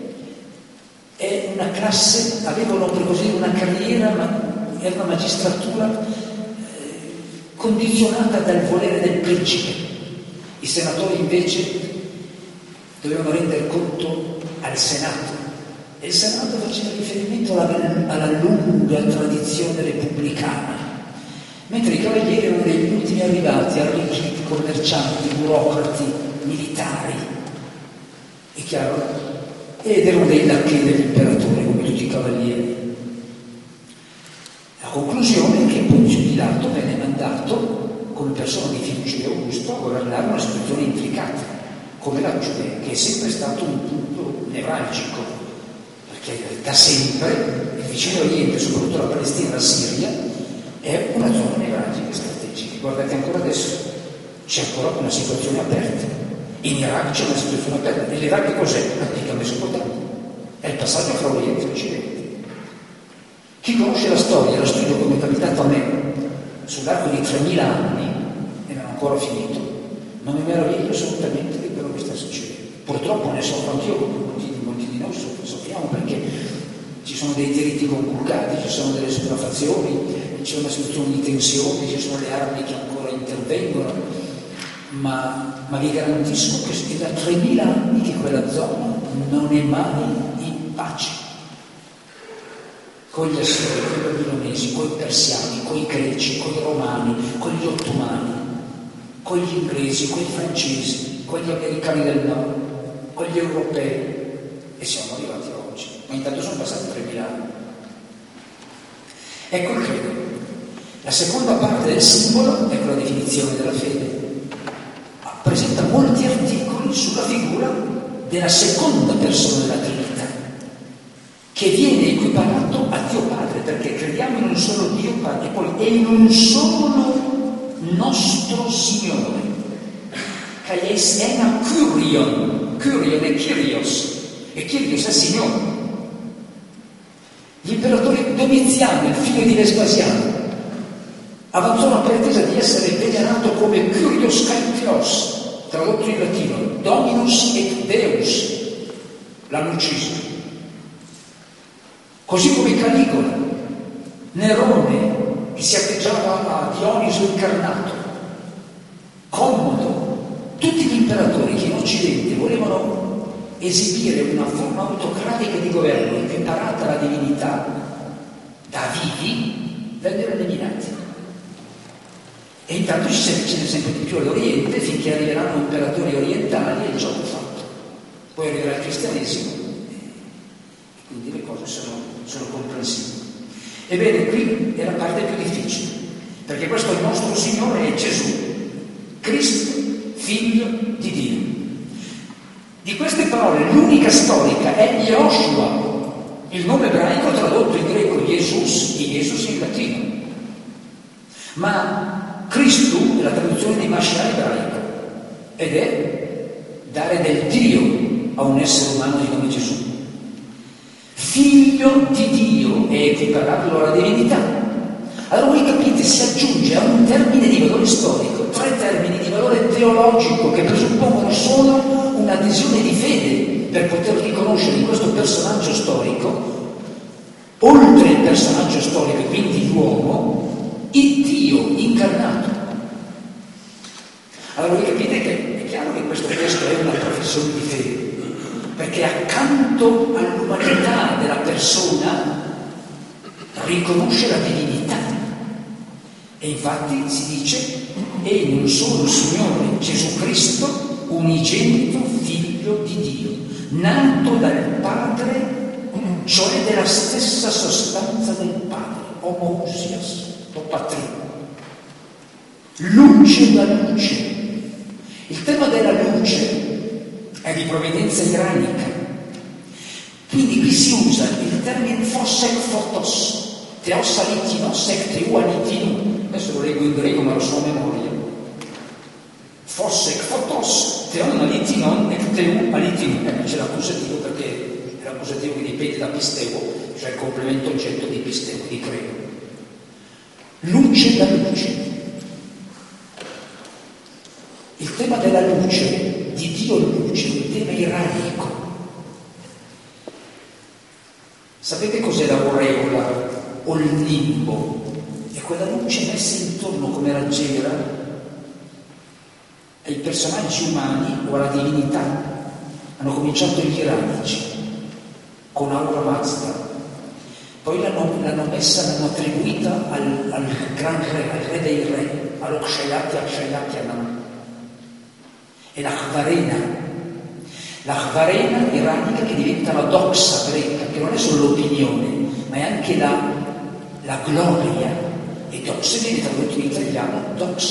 è una classe, avevano per così dire una carriera, ma era una magistratura condizionata dal volere del principe. I senatori invece dovevano rendere conto al Senato, e il Senato faceva riferimento alla lunga tradizione repubblicana, mentre i cavalieri erano degli ultimi arrivati, arricchiti, commercianti, burocrati, militari, è chiaro? Ed erano dei lacchè dell'imperatore, come tutti i cavalieri. La conclusione è che Ponzio Pilato venne mandato come persona di fiducia di Augusto, a governare una situazione intricata, come la Giudea, che è sempre stato un punto nevralgico, perché da sempre il vicino Oriente, soprattutto la Palestina e la Siria, è una zona nevralgica e strategica. Guardate, ancora adesso c'è ancora una situazione aperta. In Iraq c'è una situazione aperta. E l'Iraq cos'è? L'antica Mesopotamia. È il passaggio fra Oriente e Occidente. Chi conosce la storia, lo studio come è capitato a me, sull'arco di 3000 anni, e non è ancora finito, non mi meraviglio assolutamente di quello che sta succedendo. Purtroppo ne soffro anch'io, molti di noi soffriamo, perché ci sono dei diritti conculcati, ci sono delle sopraffazioni, c'è una situazione di tensione, ci sono le armi che ancora intervengono, ma vi garantisco che è da 3000 anni che quella zona non è mai in pace. Con gli Assiri, con i Babilonesi, con i Persiani, con i Greci, con i Romani, con gli Ottomani, con gli inglesi, con i francesi, con gli americani del nord, con gli europei, e siamo arrivati a oggi. Ma intanto sono passati 3000 anni. Ecco il credo. La seconda parte del simbolo, ecco la definizione della fede, presenta molti articoli sulla figura della seconda persona della Trinità, che viene equiparato a Dio Padre, perché crediamo in un solo Dio Padre e poi è in un solo nostro Signore, che è una Kyrion è Kyrios, e Kyrios è Signore. L'imperatore Domiziano, il figlio di Vespasiano, avanzò la pretesa di essere venerato come Kyrios Kaikios, tradotto in latino, Dominus et Deus, l'hanno ucciso. Così come Caligola, Nerone, che si atteggiava a Dioniso incarnato, Commodo, tutti gli imperatori che in Occidente volevano esibire una forma autocratica di governo equiparata alla divinità da vivi, vennero eliminati. E intanto ci si avvicina sempre di più all'Oriente, finché arriveranno imperatori orientali e il gioco è fatto. Poi arriverà il cristianesimo, e quindi le cose sono comprensibili. Ebbene, qui è la parte più difficile, perché questo è il nostro Signore, è Gesù, Cristo, Figlio di Dio. Di queste parole l'unica storica è Yehoshua, il nome ebraico tradotto in greco Jesus in latino. Ma Cristo è la traduzione di Mashiach ebraico ed è dare del Dio a un essere umano di nome Gesù. Figlio di Dio è equiparabile alla divinità. Allora voi capite, si aggiunge a un termine di valore storico 3 termini di valore teologico che presuppongono solo un'adesione di fede per poter riconoscere in questo personaggio storico, oltre il personaggio storico e quindi l'uomo, il Dio incarnato. Allora voi capite che è chiaro che questo testo è una professione di fede, perché accanto all'umanità della persona riconosce la divinità. E infatti si dice: è in un solo Signore Gesù Cristo, unigenito Figlio di Dio, nato dal Padre, cioè della stessa sostanza del Padre, homoousios, o patria. Luce da luce. Il tema della luce è di provenienza iranica, quindi qui si usa il termine phosek photos, theos alitino, sec teu alitino. Adesso lo leggo in greco ma lo so a memoria. Phosek photos, theon alitinon et teu alitino. C'è l'accusativo perché è l'accusativo che dipende da pisteo, cioè il complemento oggetto di pisteo, di greco. Luce da luce. Il tema della luce, di Dio luce, è un tema iranico. Sapete cos'è l'aureola o il nimbo? È quella luce messa intorno come raggiera ai personaggi umani o alla divinità. Hanno cominciato gli iranici con Aura Mazda, poi l'hanno messa, l'hanno attribuita al gran re, al re dei re, all'Okshayati e l'Achvarena iranica che diventa la doxa greca, che non è solo l'opinione, ma è anche la gloria. E doxa viene tradotto in italiano doxa,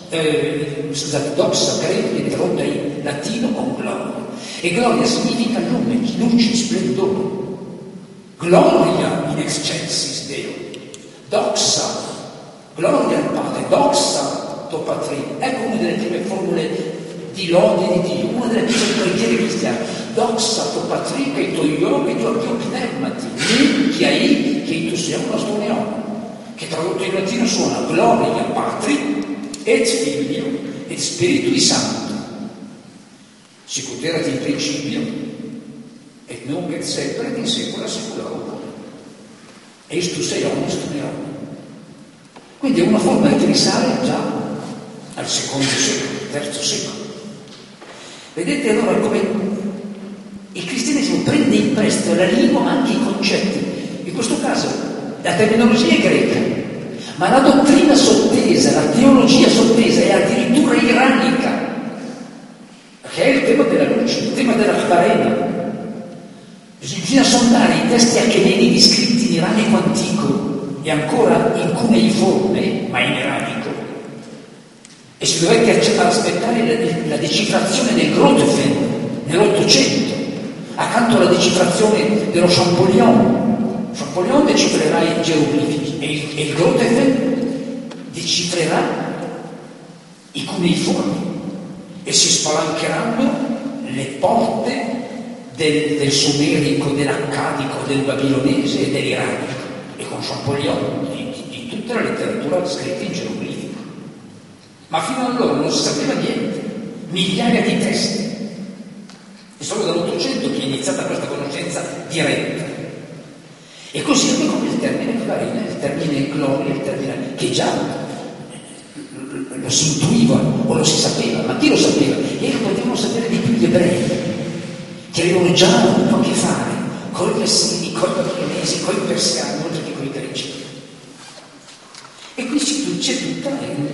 doxa greco viene tradotto in latino con gloria, e gloria significa lume, luce, splendore. Gloria in excelsis Deo, doxa, gloria al Padre, doxa to patri. Ecco una delle prime formule di lode di Dio, una delle prime preghiere cristiane. Doxa to patri, che to io, che to pneumati, chi hai, che tu sia una storia, che tradotto in latino suona gloria patri, et figlio, et Spiritui Sancto. Sicut erat in principio, et nunc et semper, et in saecula saeculorum. Eis tu sei omnis tumerum. Quindi è una forma che risale già al secondo secolo, terzo secolo. Vedete allora come il cristianesimo prende in prestito la lingua ma anche i concetti. In questo caso la terminologia è greca, ma la dottrina sottesa, la teologia sottesa è addirittura iranica, che è il tema della luce, il tema della farena. Bisogna sondare i testi acheneni scritti in iranico antico e ancora in cuneiforme, ma in iranico, e si dovette aspettare la decifrazione del Grotefend nell'800, accanto alla decifrazione dello Champollion. Champollion decifrerà i geroglifici e il Grotefend decifrerà i cuneiformi, e si spalancheranno le porte del sumerico, dell'accadico, del babilonese e dell'iranico, e con Champollion di tutta la letteratura scritta in geroglifico. Ma fino ad allora non si sapeva niente, migliaia di testi. È solo dall'800 che è iniziata questa conoscenza diretta. E così anche come il termine farina, il termine gloria, il termine che già lo si intuiva o lo si sapeva, ma chi lo sapeva? E lo potevano sapere di più gli ebrei, che avevano già avuto a che fare con i messini, con i babilonesi, con i persiani, oltre che con i greci. E qui c'è tutta,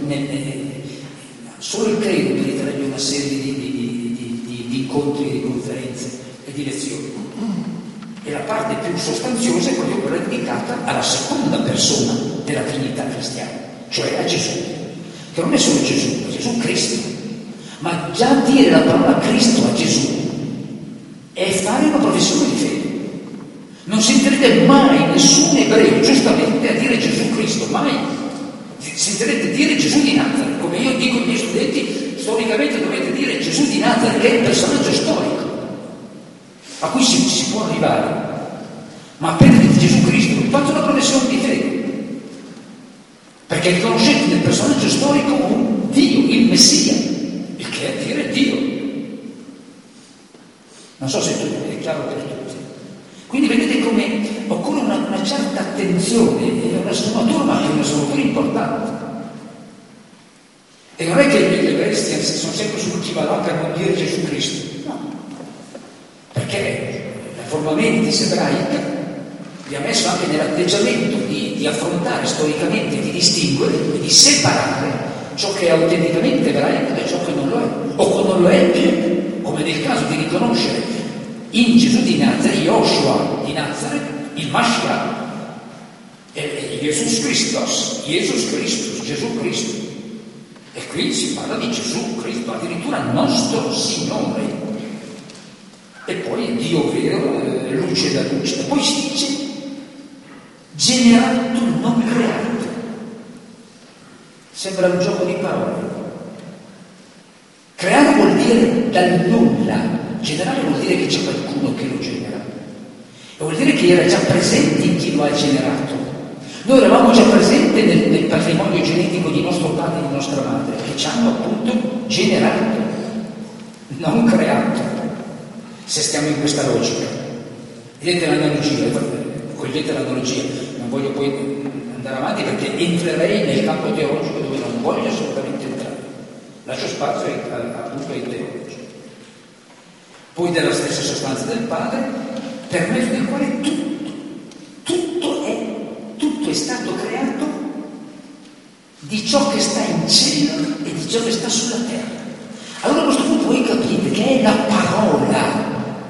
solo il credo meriterebbe una serie di incontri, di conferenze e di lezioni. E la parte più sostanziosa è proprio quella dedicata alla seconda persona della Trinità cristiana, cioè a Gesù, che non è solo Gesù, ma Gesù Cristo. Ma già dire la parola Cristo a Gesù è fare una professione di fede. Non sentirete mai nessun ebreo giustamente a dire Gesù Cristo, mai. Sentirete dire Gesù di Nazareth, come io dico ai miei studenti, storicamente dovete dire Gesù di Nazareth, che è il personaggio storico a cui si può arrivare. Ma appena dite Gesù Cristo, fate una professione di fede, perché riconoscete nel personaggio storico un Dio, il Messia, il che è dire Dio. Non so se è chiaro per tutti. Quindi vedete come occorre una certa attenzione, una sfumatura, ma anche una sfumatura importante. E non è che gli ebrei sono sempre sull'ultima là per non dire Gesù Cristo, no, perché la forma mentis ebraica vi ha messo anche nell'atteggiamento di affrontare storicamente, di distinguere e di separare ciò che è autenticamente ebraico da ciò che non lo è, o che non lo è più, come nel caso di riconoscere in Gesù di Nazareth, Yoshua di Nazareth, il Mashiach, Jesus Christus, Gesù Cristo. E qui si parla di Gesù Cristo, addirittura nostro Signore. E poi Dio vero, luce da luce. E poi si dice generato, non creato. Sembra un gioco di parole. Creare vuol dire dal nulla. Generare vuol dire che c'è qualcuno che lo genera, e vuol dire che era già presente in chi lo ha generato. Noi eravamo già presenti nel patrimonio genetico di nostro padre e di nostra madre, che ci hanno appunto generato, non creato, se stiamo in questa logica. Vedete l'analogia, cogliete l'analogia, non voglio poi andare avanti perché entrerei nel campo teologico dove non voglio assolutamente entrare, lascio spazio appunto ai teologi. Poi della stessa sostanza del Padre, per mezzo del quale tutto è stato creato di ciò che sta in cielo e di ciò che sta sulla terra. Allora a questo punto voi capite che è la parola.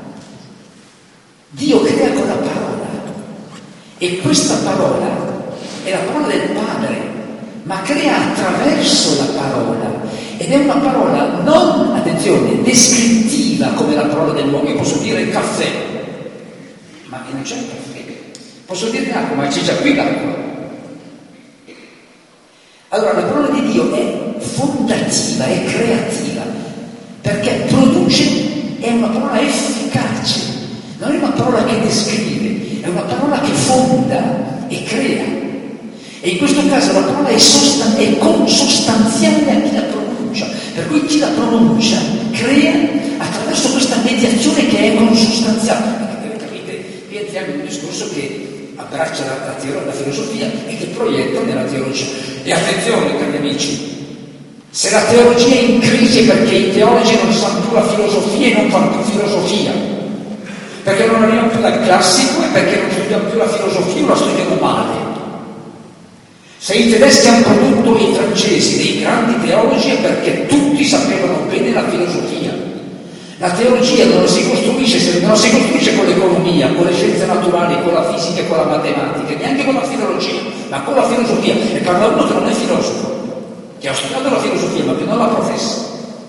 Dio crea con la parola, e questa parola è la parola del Padre, ma crea attraverso la parola. ed è una parola non, attenzione, descrittiva come la parola dell'uomo. Io posso dire caffè, ma non c'è il caffè. Posso dire acqua, ma c'è già qui l'acqua. Allora la parola di Dio è fondativa, è creativa, perché produce, è una parola efficace, non è una parola che descrive, è una parola che fonda e crea. E in questo caso la parola è consostanziale a chi la pronuncia, per cui chi la pronuncia crea attraverso questa mediazione che è consostanziale. Capite? Qui entriamo in un discorso che abbraccia la filosofia e che proietta nella teologia. E attenzione, cari amici, se la teologia è in crisi è perché i teologi non sanno più la filosofia e non fanno più filosofia, perché non arrivano più dal classico e perché non studiano più la filosofia o la studiano male. Se i tedeschi hanno prodotto i francesi dei grandi teologi è perché tutti sapevano bene la filosofia. La teologia non si costruisce con l'economia, con le scienze naturali, con la fisica e con la matematica, neanche con la filologia, ma con la filosofia. E parla uno che non è filosofo, che ha studiato la filosofia ma che non la professa.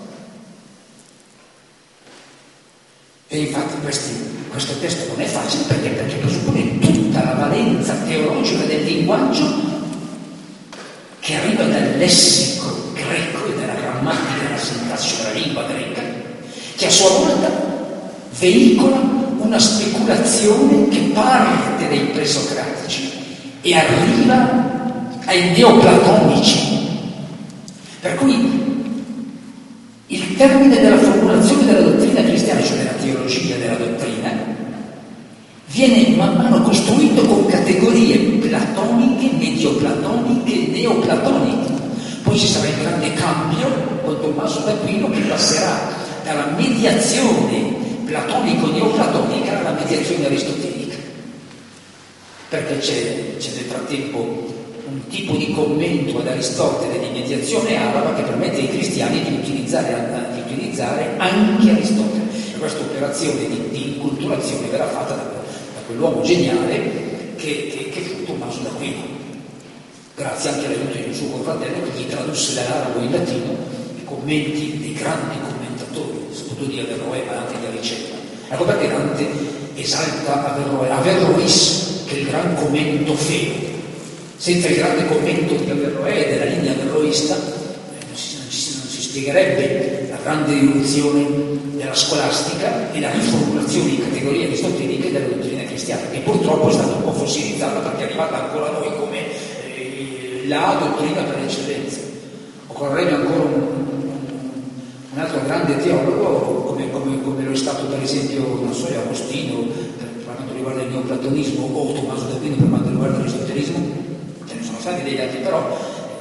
E infatti questo testo non è facile perché presuppone tutta la valenza teologica del linguaggio che arriva dal lessico greco e dalla grammatica e dalla sintassi della lingua greca, che a sua volta veicola una speculazione che parte dai presocratici e arriva ai neoplatonici. Per cui il termine della formulazione della dottrina cristiana, cioè della teologia della dottrina, viene man mano costruito con categorie platoniche, medioplatoniche, neoplatoniche. Poi ci sarà il grande cambio con Tommaso d'Aquino che passerà dalla mediazione platonico-neoplatonica alla mediazione aristotelica, perché c'è nel frattempo un tipo di commento ad Aristotele di mediazione araba che permette ai cristiani di utilizzare anche Aristotele. E questa operazione di inculturazione verrà fatta da quell'uomo geniale che fu Tommaso d'Aquino, grazie anche all'aiuto di un suo confratello che gli tradusse dall'arabo in latino i commenti dei grandi commentatori, soprattutto di Averroè ma anche di Avicenne. Ecco perché Dante esalta Averrois, che è il gran commento feo. Senza il grande commento di Averroè e della linea averroista non si spiegherebbe la grande rivoluzione della scolastica e la riformulazione in categorie aristoteliche della dottrina cristiana, che purtroppo è stata un po' fossilizzata perché è arrivata ancora a noi come la dottrina per eccellenza. Occorrerebbe ancora un altro grande teologo come lo è stato per esempio, non so, Agostino per quanto riguarda il neoplatonismo o Tommaso d'Aquino per quanto riguarda l'aristotelismo. Ce ne sono stati degli altri, però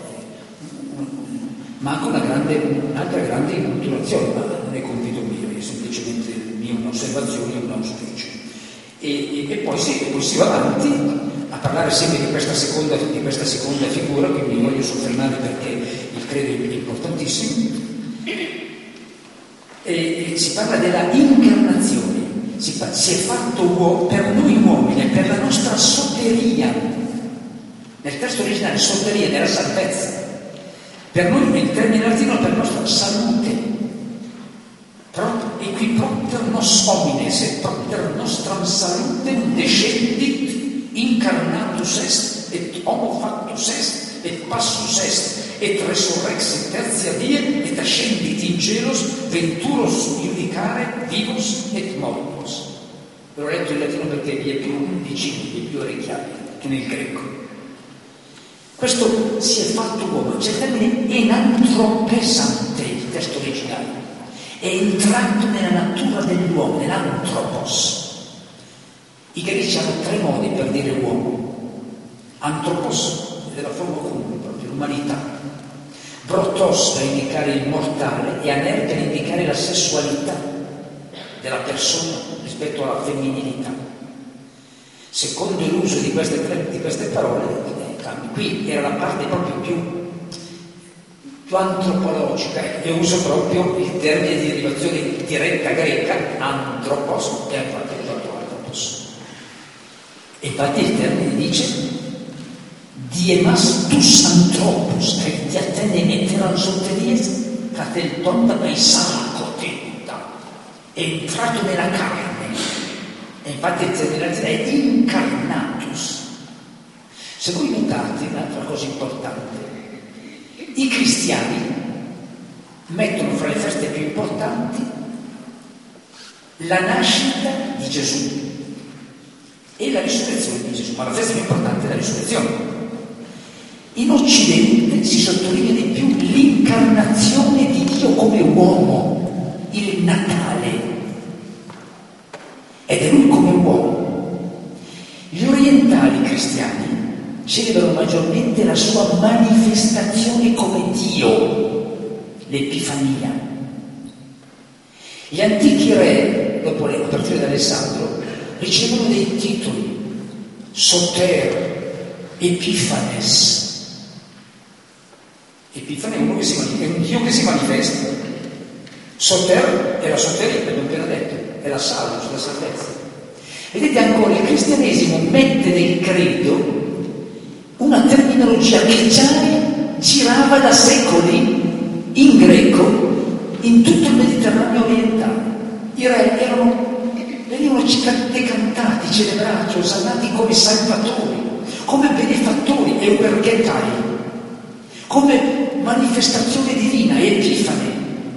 manca un'altra grande inculturazione, ma non è compito mio, è semplicemente un'osservazione e un auspicio. E poi si va avanti a parlare sempre di questa seconda figura, che mi voglio soffermare perché il credo è importantissimo. E si parla della incarnazione, si è fatto uomo per noi uomini, per la nostra soteria. Nel testo originale soteria della salvezza, per noi il termine latino per la nostra salute, e qui propter nos homines et propter nostram salutem descendit incarnatus est et homo factus est et passus est et resurrexit tertia die et ascendit in celos venturos iudicare vivos et mortos. L'ho letto in latino perché vi è più vicino, è più orecchiabile che nel greco. Questo si è fatto uomo, c'è il termine enantropesante, il testo originale, è entrato nella natura dell'uomo, nell'antropos. I greci hanno 3 modi per dire uomo: antropos, della forma comune, proprio l'umanità; protos, per indicare il mortale, e aner, per indicare la sessualità della persona rispetto alla femminilità. Secondo l'uso di queste parole, qui era la parte proprio più antropologica, e uso proprio il termine di derivazione diretta greca, antropos, e infatti usato antropos. E infatti il termine dice diemas tus antropos, che ti attende metteran soteries catelton paisano tenta, è entrato nella carne, e infatti il termine è incarnatus. Se voi notate un'altra cosa importante, i cristiani mettono fra le feste più importanti la nascita di Gesù e la risurrezione di Gesù, ma la festa più importante è la risurrezione. In Occidente si sottolinea di più l'incarnazione di Dio come uomo, il Natale, ed è Lui come uomo. Gli orientali cristiani celebrano maggiormente la sua manifestazione come Dio, l'Epifania. Gli antichi re, dopo le aperture di Alessandro, ricevono dei titoli: Soter, Epifanes. Epifane è un Dio che si manifesta. Soter è la soteria, abbiamo appena detto, è la salus, la salvezza. Vedete, ancora il cristianesimo mette nel credo una terminologia che già girava da secoli in greco in tutto il Mediterraneo orientale. I re venivano decantati, celebrati, osannati come salvatori, come benefattori, eupergetai, come manifestazione divina, epifane.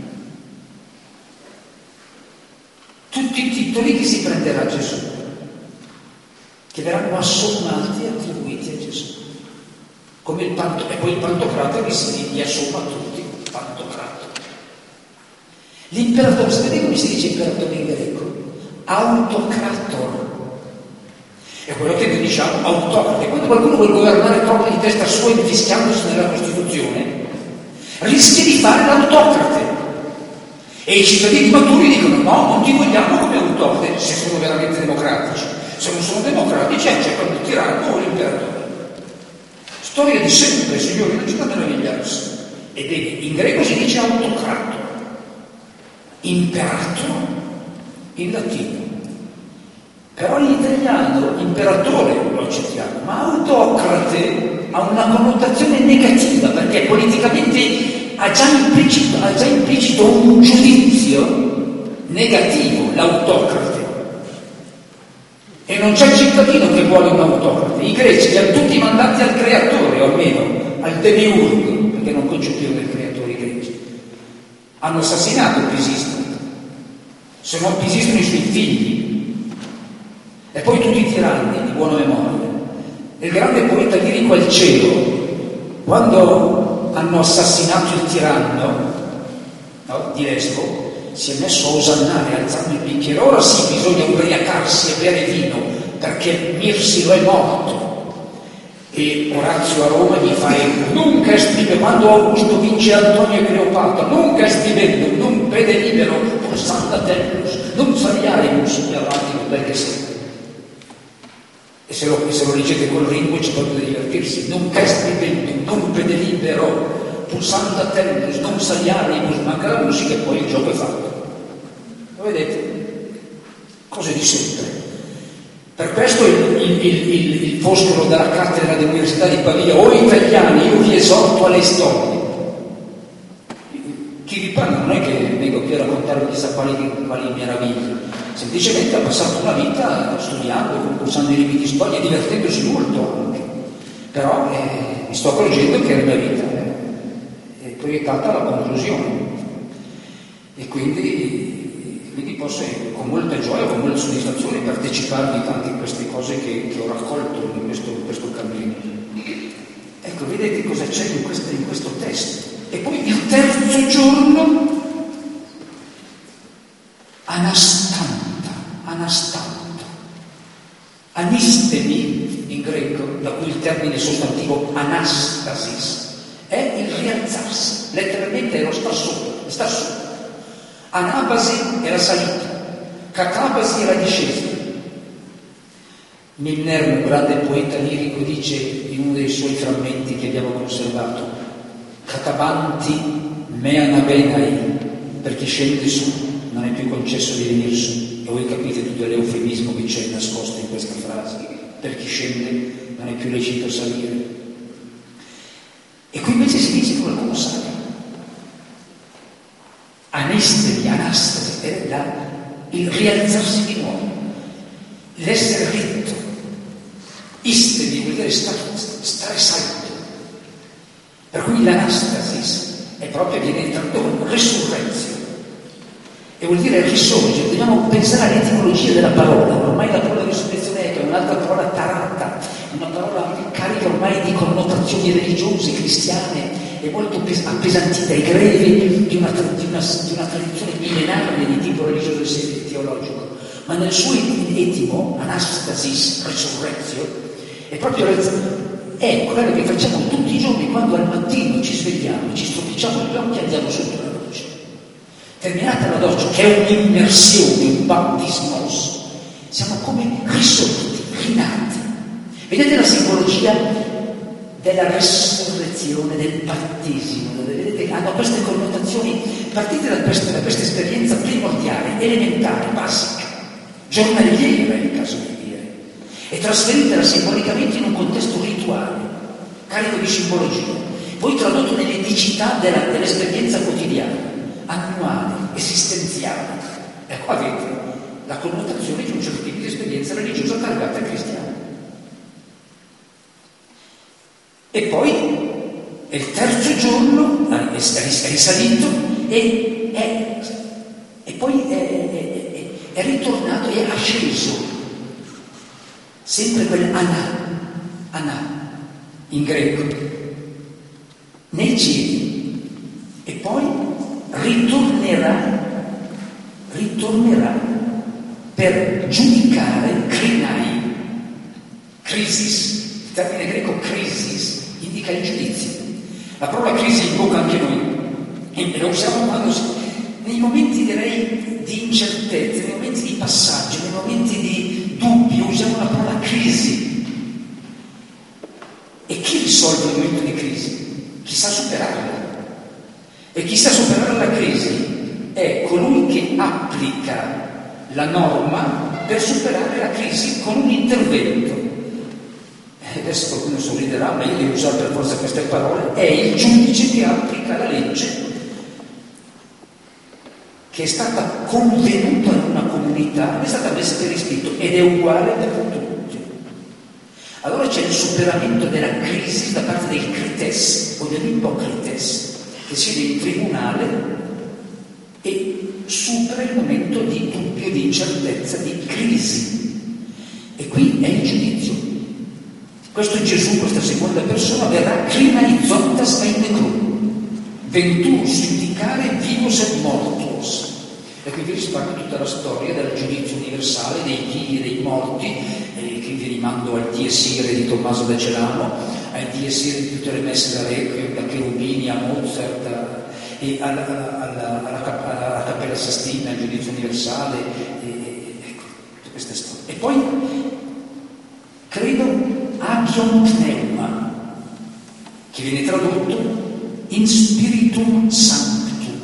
Tutti i titoli che si prenderà Gesù, che verranno assommati e attribuiti a Gesù. Come e poi il pantocrator li assomma tutti, pantocrator. L'imperatore, sapete come si dice imperatore in greco? Autocrator. È quello che noi diciamo autocrate. Quando qualcuno vuole governare troppo di testa sua infischiandosi nella Costituzione, rischia di fare l'autocrate. E i cittadini maturi dicono: no, non ti vogliamo come autocrate, se sono veramente democratici. Se non sono democratici, accettano il tiranno o l'imperatore. Storia di sempre, signori, non c'è da meravigliarsi. Ebbene, in greco si dice autocrato, imperator in latino. Però in italiano imperatore lo accettiamo, ma autocrate ha una connotazione negativa, perché politicamente ha già implicito un giudizio negativo, l'autocrate. E non c'è cittadino che vuole un autocrate. I greci li hanno tutti mandati al creatore, o almeno al demiurgo, perché non concepivano il creatore i greci. Hanno assassinato Pisistomo, se non Pisistomo i suoi figli. E poi tutti i tiranni di buona memoria. Il grande poeta lirico Alceo, quando hanno assassinato il tiranno, no, di Lesbo, si è messo a osannare alzando il bicchiere: ora sì, bisogna ubriacarsi e bere vino perché Mirsilo è morto. E Orazio a Roma gli fa eco: nunca esprime, quando Augusto vince Antonio e Cleopatra, nunca esprimendo, non pede libero, santa tempus, non saliarimus, e avanti non perché sei. E se lo leggete col ritmo c'è proprio da divertirsi: nunca esprimendo, non pede libero, pulsanta tempus, non saliarimus, manca la musica e poi il gioco è fatto. Lo vedete? Cose di sempre. Per questo il Foscolo della cattedra dell'Università di Pavia: o italiani, io vi esorto alle storie. Chi vi parla non è che vengo qui a raccontarvi chissà quali meraviglie, semplicemente ha passato una vita studiando, concursando i libri di storia e divertendosi molto anche. Però mi sto accorgendo che la mia vita è proiettata alla conclusione. E quindi posso con molta gioia, con molta soddisfazione parteciparvi tante di queste cose che ho raccolto in questo cammino. Ecco, vedete cosa c'è in questo testo. E poi il terzo giorno, anastanta, anistemi in greco, da cui il termine sostantivo anastasis, è il rialzarsi, letteralmente è lo star sopra. Anabasi è la salita, catabasi è la discesa. Milner, un grande poeta lirico, dice in uno dei suoi frammenti che abbiamo conservato: catabanti me anabenai, per chi scende su non è più concesso di venire su. E voi capite tutto l'eufemismo che c'è nascosto in questa frase: per chi scende non è più lecito salire. E qui invece si dice che qualcuno sale. anistesi, anastasi, è il realizzarsi di nuovo, l'essere ritto. Istemi vuol dire stare saldo. Per cui l'anastasis è proprio, viene tradotto come resurrezione. E vuol dire risorgere. Dobbiamo pensare all'etimologia della parola. Ormai la parola risurrezione è un'altra parola tarata, una parola carica ormai di connotazioni religiose, cristiane, e molto appesantita ai grevi di una tradizione millenaria di tipo religioso e teologico. Ma nel suo etimo, anastasis, resurrezione, è proprio è quello che facciamo tutti i giorni quando al mattino ci svegliamo, ci stropicciamo gli occhi e andiamo sotto la doccia. Terminata la doccia, che è un'immersione, un battismos, siamo come risorti, rinati. Vedete la simbologia della resurrezione, del battesimo, dove vedete hanno queste connotazioni partite da questa esperienza primordiale, elementare, basica, giornaliera è il caso di dire, e trasferitela simbolicamente in un contesto rituale, carico di simbologia, poi tradotto nell'eticità dell'esperienza quotidiana, annuale, esistenziale. E qua avete la connotazione di un certo tipo di esperienza religiosa targata cristiana. E poi è il terzo giorno, è risalito e poi è ritornato e è asceso, sempre quell'anà in greco, nei cieli, e poi ritornerà per giudicare crinai, crisis, il termine greco crisis indica il giudizio. La parola crisi invoca anche noi, e lo usiamo nei momenti, direi, di incertezza, nei momenti di passaggio, nei momenti di dubbio, usiamo la parola crisi. E chi risolve il momento di crisi? Chi sa superarla. E chi sa superare la crisi è colui che applica la norma per superare la crisi con un intervento. Adesso qualcuno sorriderà, ma io devo usare per forza queste parole. È il giudice che applica la legge che è stata convenuta in una comunità, è stata messa per iscritto ed è uguale per tutti. Allora c'è il superamento della crisi da parte del crites o dell'ipocrites, che siede in tribunale e supera il momento di dubbio, di incertezza, di crisi. E qui è il giudizio. Questo Gesù, questa seconda persona, verrà criminalizzontas in cru, venturus giudicare vivos et mortuos. E qui vi risparmio tutta la storia del giudizio universale dei vivi e dei morti, che vi rimando al Dies Irae di Tommaso da Celano, al Dies Irae di tutte le messe da Requiem, da Cherubini a Mozart, e alla Cappella Sistina, al giudizio universale, ecco, tutte queste storie. E poi, credo, agion pneuma, che viene tradotto in spiritum sanctum.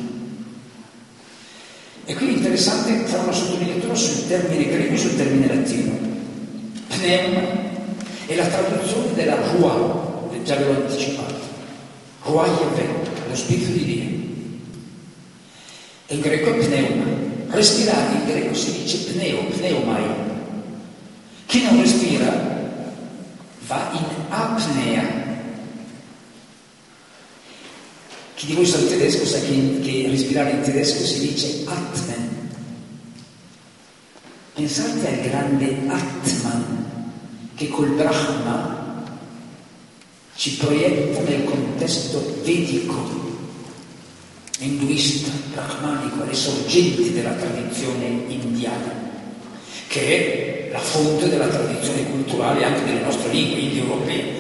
E qui è interessante fare una sottolineatura sul termine greco e sul termine latino. Pneuma è la traduzione della Ruah, già ve l'ho anticipato. Ruah Yahweh, lo spirito di Dio. E in greco è pneuma. Respirare in greco si dice pneumai. Chi non respira va in apnea. Chi di voi sa il tedesco sa che respirare in tedesco si dice atmen. Pensate al grande Atman che col Brahma ci proietta nel contesto vedico, induista, brahmanico, alle sorgenti della tradizione indiana, che è la fonte della tradizione culturale anche delle nostre lingue indoeuropee.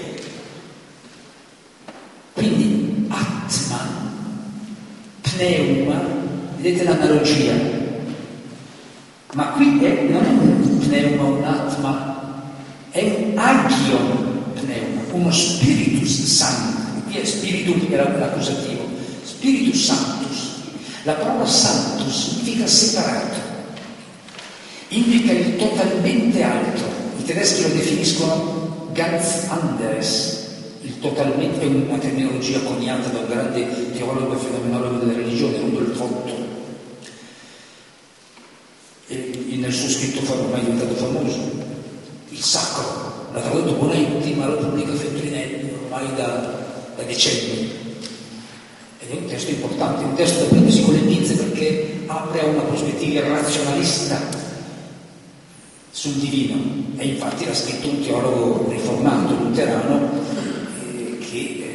Quindi Atman, pneuma, vedete l'analogia, ma qui non è un pneuma, un atma, è un agion pneuma, uno spiritus sanctus. Qui è spiritum era l'accusativo, spiritus sanctus. La parola sanctus significa separato, indica il totalmente altro. I tedeschi lo definiscono ganz anderes. Il totalmente è una terminologia coniata da un grande teologo e fenomenologo della religione, Rudolf Otto. suo scritto ormai è diventato famoso, il Sacro, l'ha tradotto Bonetti, ma lo pubblica Feltrinelli ormai da decenni. Ed è un testo importante, un testo da prendersi con le pinze perché apre a una prospettiva razionalista sul divino. E infatti l'ha scritto un teologo riformato, luterano, che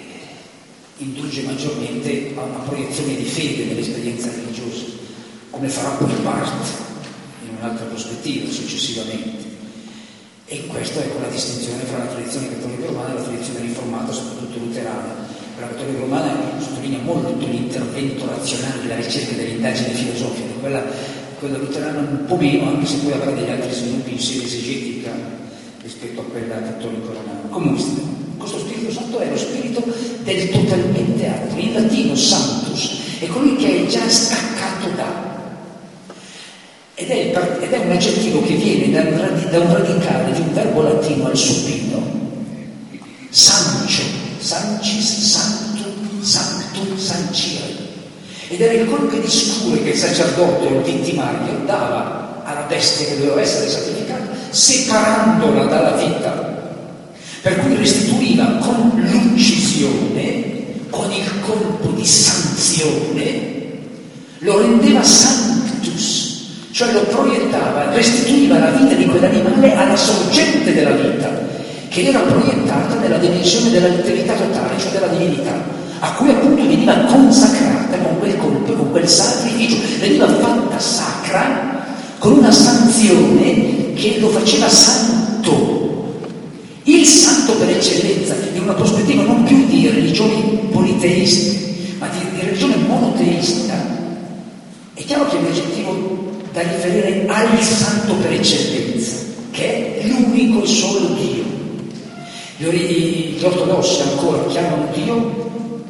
indulge maggiormente a una proiezione di fede nell'esperienza religiosa, come farà poi Barth in un'altra prospettiva successivamente. E questa è la distinzione fra la tradizione cattolica romana e la tradizione riformata, soprattutto luterana. La cattolica romana sottolinea molto l'intervento razionale della ricerca dell'indagine filosofica, quella luterana un po' meno, anche se poi avrà degli altri sviluppi in sede esegetica rispetto a quella cattolica romana. Comunque, questo Spirito Santo è lo spirito del totalmente altro, in latino sanctus, è colui che è già staccato da. Ed è un aggettivo che viene da un radicale di un verbo latino al supino, sancio, sancis, sanctum, sanctum, sancire. Ed era il colpo di scure che il sacerdote o il vittimario dava alla bestia che doveva essere sacrificata, separandola dalla vita. Per cui restituiva con l'uccisione, con il colpo di sanzione, lo rendeva sanctus, cioè lo proiettava, restituiva la vita di quell'animale alla sorgente della vita, che era proiettata nella dimensione dell'alterità totale, cioè della divinità, a cui appunto veniva consacrata con quel colpo, con quel sacrificio, veniva fatta sacra con una sanzione che lo faceva santo. Il santo per eccellenza, in una prospettiva non più di religioni politeiste, ma di religione monoteistica. È chiaro che è un aggettivo da riferire al santo per eccellenza, che è l'unico e solo Dio. Gli ortodossi ancora chiamano Dio,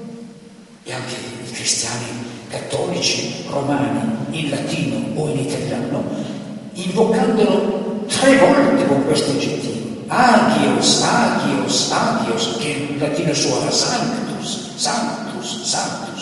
e anche i cristiani cattolici romani, in latino o in italiano, invocandolo 3 volte con questo aggettivo. Agios, agios, agios, che in latino suona sanctus, sanctus, sanctus.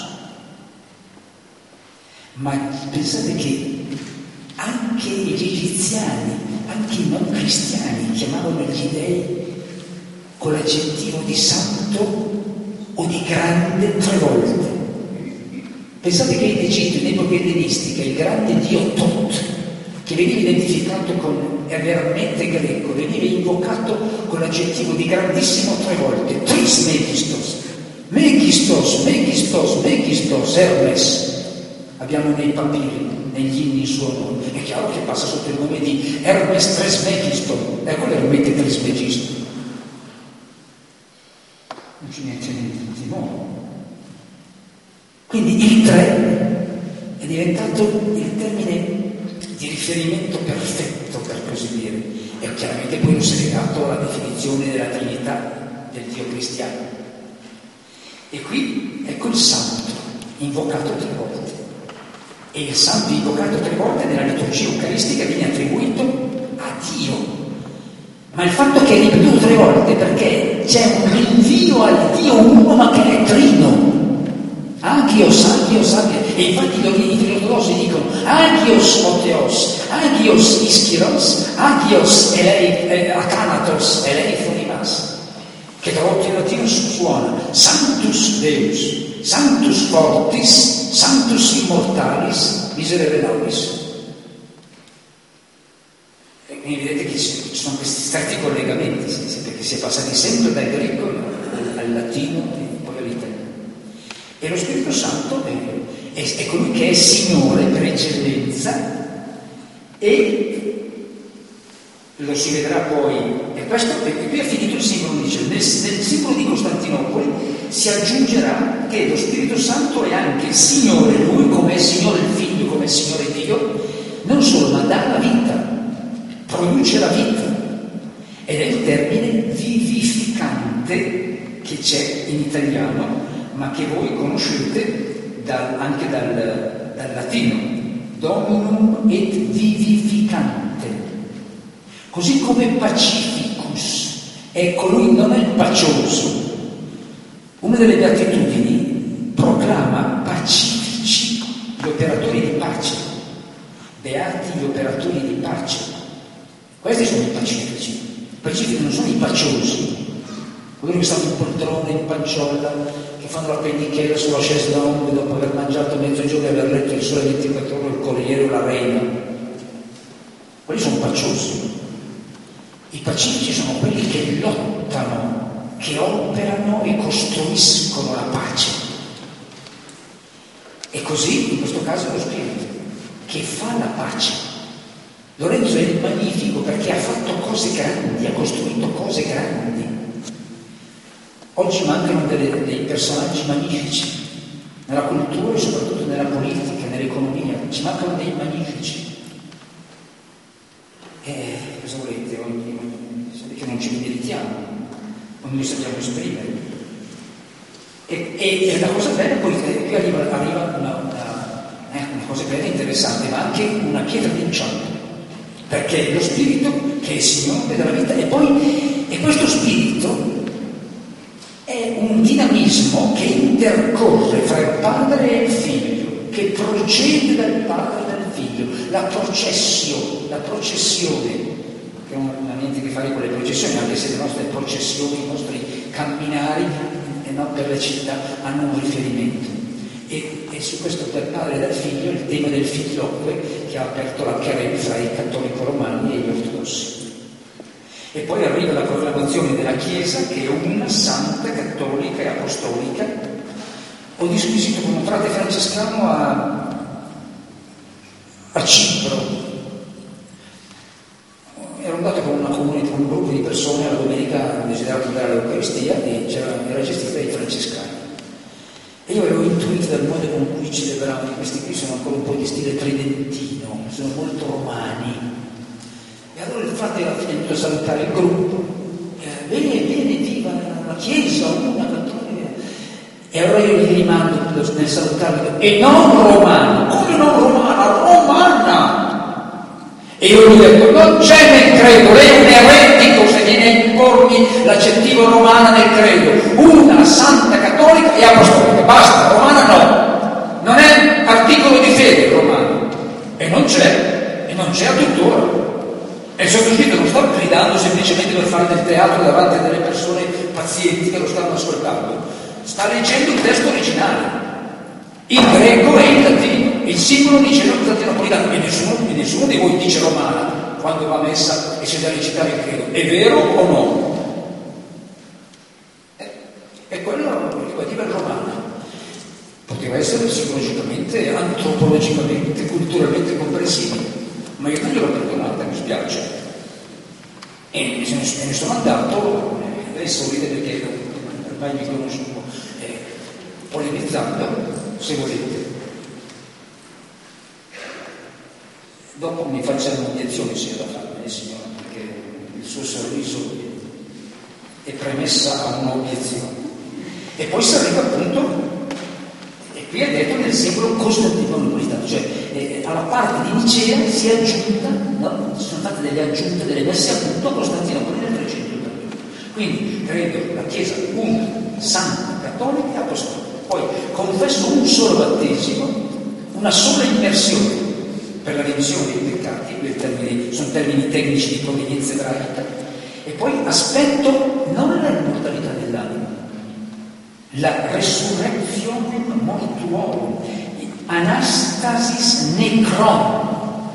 Ma pensate che anche gli egiziani, anche i non cristiani chiamavano gli dei con l'aggettivo di santo o di grande 3 volte. Pensate che in Egitto, in epoca ellenistica, il grande dio Tot, che veniva identificato con Ermete greco, veniva invocato con l'aggettivo di grandissimo 3 volte, tris Megistos, Megistos, Megistos, Megistos, Hermes. Abbiamo nei papiri, negli inni in suo nome. È chiaro che passa sotto il nome di Hermes Trismegisto, ecco l'Ermete Trismegisto. Non c'è niente di nuovo. Quindi il 3 è diventato il termine di riferimento perfetto, per così dire, e chiaramente poi non si è legato alla definizione della Trinità del Dio cristiano. E qui ecco il santo invocato 3 volte. E il santo invocato 3 volte nella liturgia eucaristica viene attribuito a Dio. Ma il fatto che è ripetuto 3 volte perché c'è un rinvio al Dio uno ma che è trino. Agios, agios, agios. E infatti gli ortodossi dicono agios oteos, agios ischiros, agios akanatos eleifonimas, che tradotto in latino suona Sanctus Deus, Sanctus Fortis, Sanctus Immortalis, Miserere Nobis. E quindi vedete che ci sono questi stretti collegamenti, perché si è passati sempre dal greco al latino e poi all'italiano. E lo Spirito Santo è colui che è Signore per eccellenza, e lo si vedrà poi, e questo qui è finito il simbolo, dice, nel simbolo di Costantinopoli si aggiungerà che lo Spirito Santo è anche Signore, lui come è Signore il Figlio, come è Signore Dio, non solo, ma dà la vita, produce la vita, ed è il termine vivificante che c'è in italiano, ma che voi conoscete anche dal latino, dominum et vivificante. Così come pacificus è colui, non è pacioso. Una delle beatitudini proclama pacifici, gli operatori di pace. beati gli operatori di pace. Questi sono i pacifici. I pacifici non sono i paciosi, quelli che stanno in poltrona, in panciolla, che fanno la pennichella sulla chaise longue dopo aver mangiato mezzogiorno e aver letto il Sole 24 Ore, il Corriere o la Reina. Quelli sono paciosi. I pacifici sono quelli che lottano, che operano e costruiscono la pace. E così, in questo caso, è lo Spirito, che fa la pace. Lorenzo è il magnifico perché ha fatto cose grandi, ha costruito cose grandi. Oggi mancano dei personaggi magnifici, nella cultura e soprattutto nella politica, nell'economia, ci mancano dei magnifici. Cosa volete? Che non ci meritiamo, non li sappiamo esprimere. E la cosa bella, poi qui arriva una cosa bella e interessante, ma anche una pietra d'inciampo, perché lo Spirito che è il Signore della vita, e questo Spirito è un dinamismo che intercorre fra il Padre e il Figlio, che procede dal Padre e dal Figlio, la processione, che non ha niente a che fare con le processioni, anche se le nostre processioni, i nostri camminari per le città hanno un riferimento. E su questo del Padre e del Figlio, il tema del figliocque che ha aperto la querela fra i cattolici romani e gli ortodossi. E poi arriva la proclamazione della Chiesa, che è una santa, cattolica e apostolica. Ho disquisito con un frate francescano a Cipro. Ero andato con un gruppo di persone alla domenica desiderato di dare l'Eucaristia e era gestita dai francescani. E io avevo intuito dal modo con cui celebravano, questi qui sono ancora un po' di stile tridentino, sono molto romani. E allora il frate alla fine è venuto a salutare il gruppo, bene, viva la Chiesa, una cattolica. E allora io gli rimando nel salutarlo, e non romano, come non romana, romana! E io gli ho detto, non c'è nel credo, lei è un eretico se viene a impormi l'aggettivo romana nel credo, una santa cattolica e apostolica, basta, romana no, non è articolo di fede romano, e non c'è a tuttora. E il sottoscritto non sta gridando semplicemente per fare del teatro davanti a delle persone pazienti che lo stanno ascoltando, sta leggendo il testo originale, in greco e in latino. Il simbolo dice napolitano e nessuno di voi dice romana quando va a messa e si deve recitare il credo. È vero o no? E quello riguarda il romano. Poteva essere psicologicamente, antropologicamente, culturalmente comprensibile, ma io non gliel'ho perdonata, mi spiace. E me ne sono andato, lei sorride perché ormai mi conosco, polemizzando, se volete. Dopo mi faccia un'obiezione se è da farmi, signora, perché il suo sorriso è premessa a un'obiezione. E poi si arriva appunto, e qui è detto nel secolo Costantino napolitano, cioè alla parte di Nicea si è aggiunta, no? Ci sono state delle aggiunte, delle messe a punto a Costantinopoli nel 381. Quindi credo la Chiesa una, santa, cattolica e apostolica. Poi confesso un solo battesimo, una sola immersione per la remissione dei peccati, sono termini tecnici di provenienza ebraica, e poi aspetto non l'immortalità dell'anima, la resurrezione mortuorum, anastasis necron,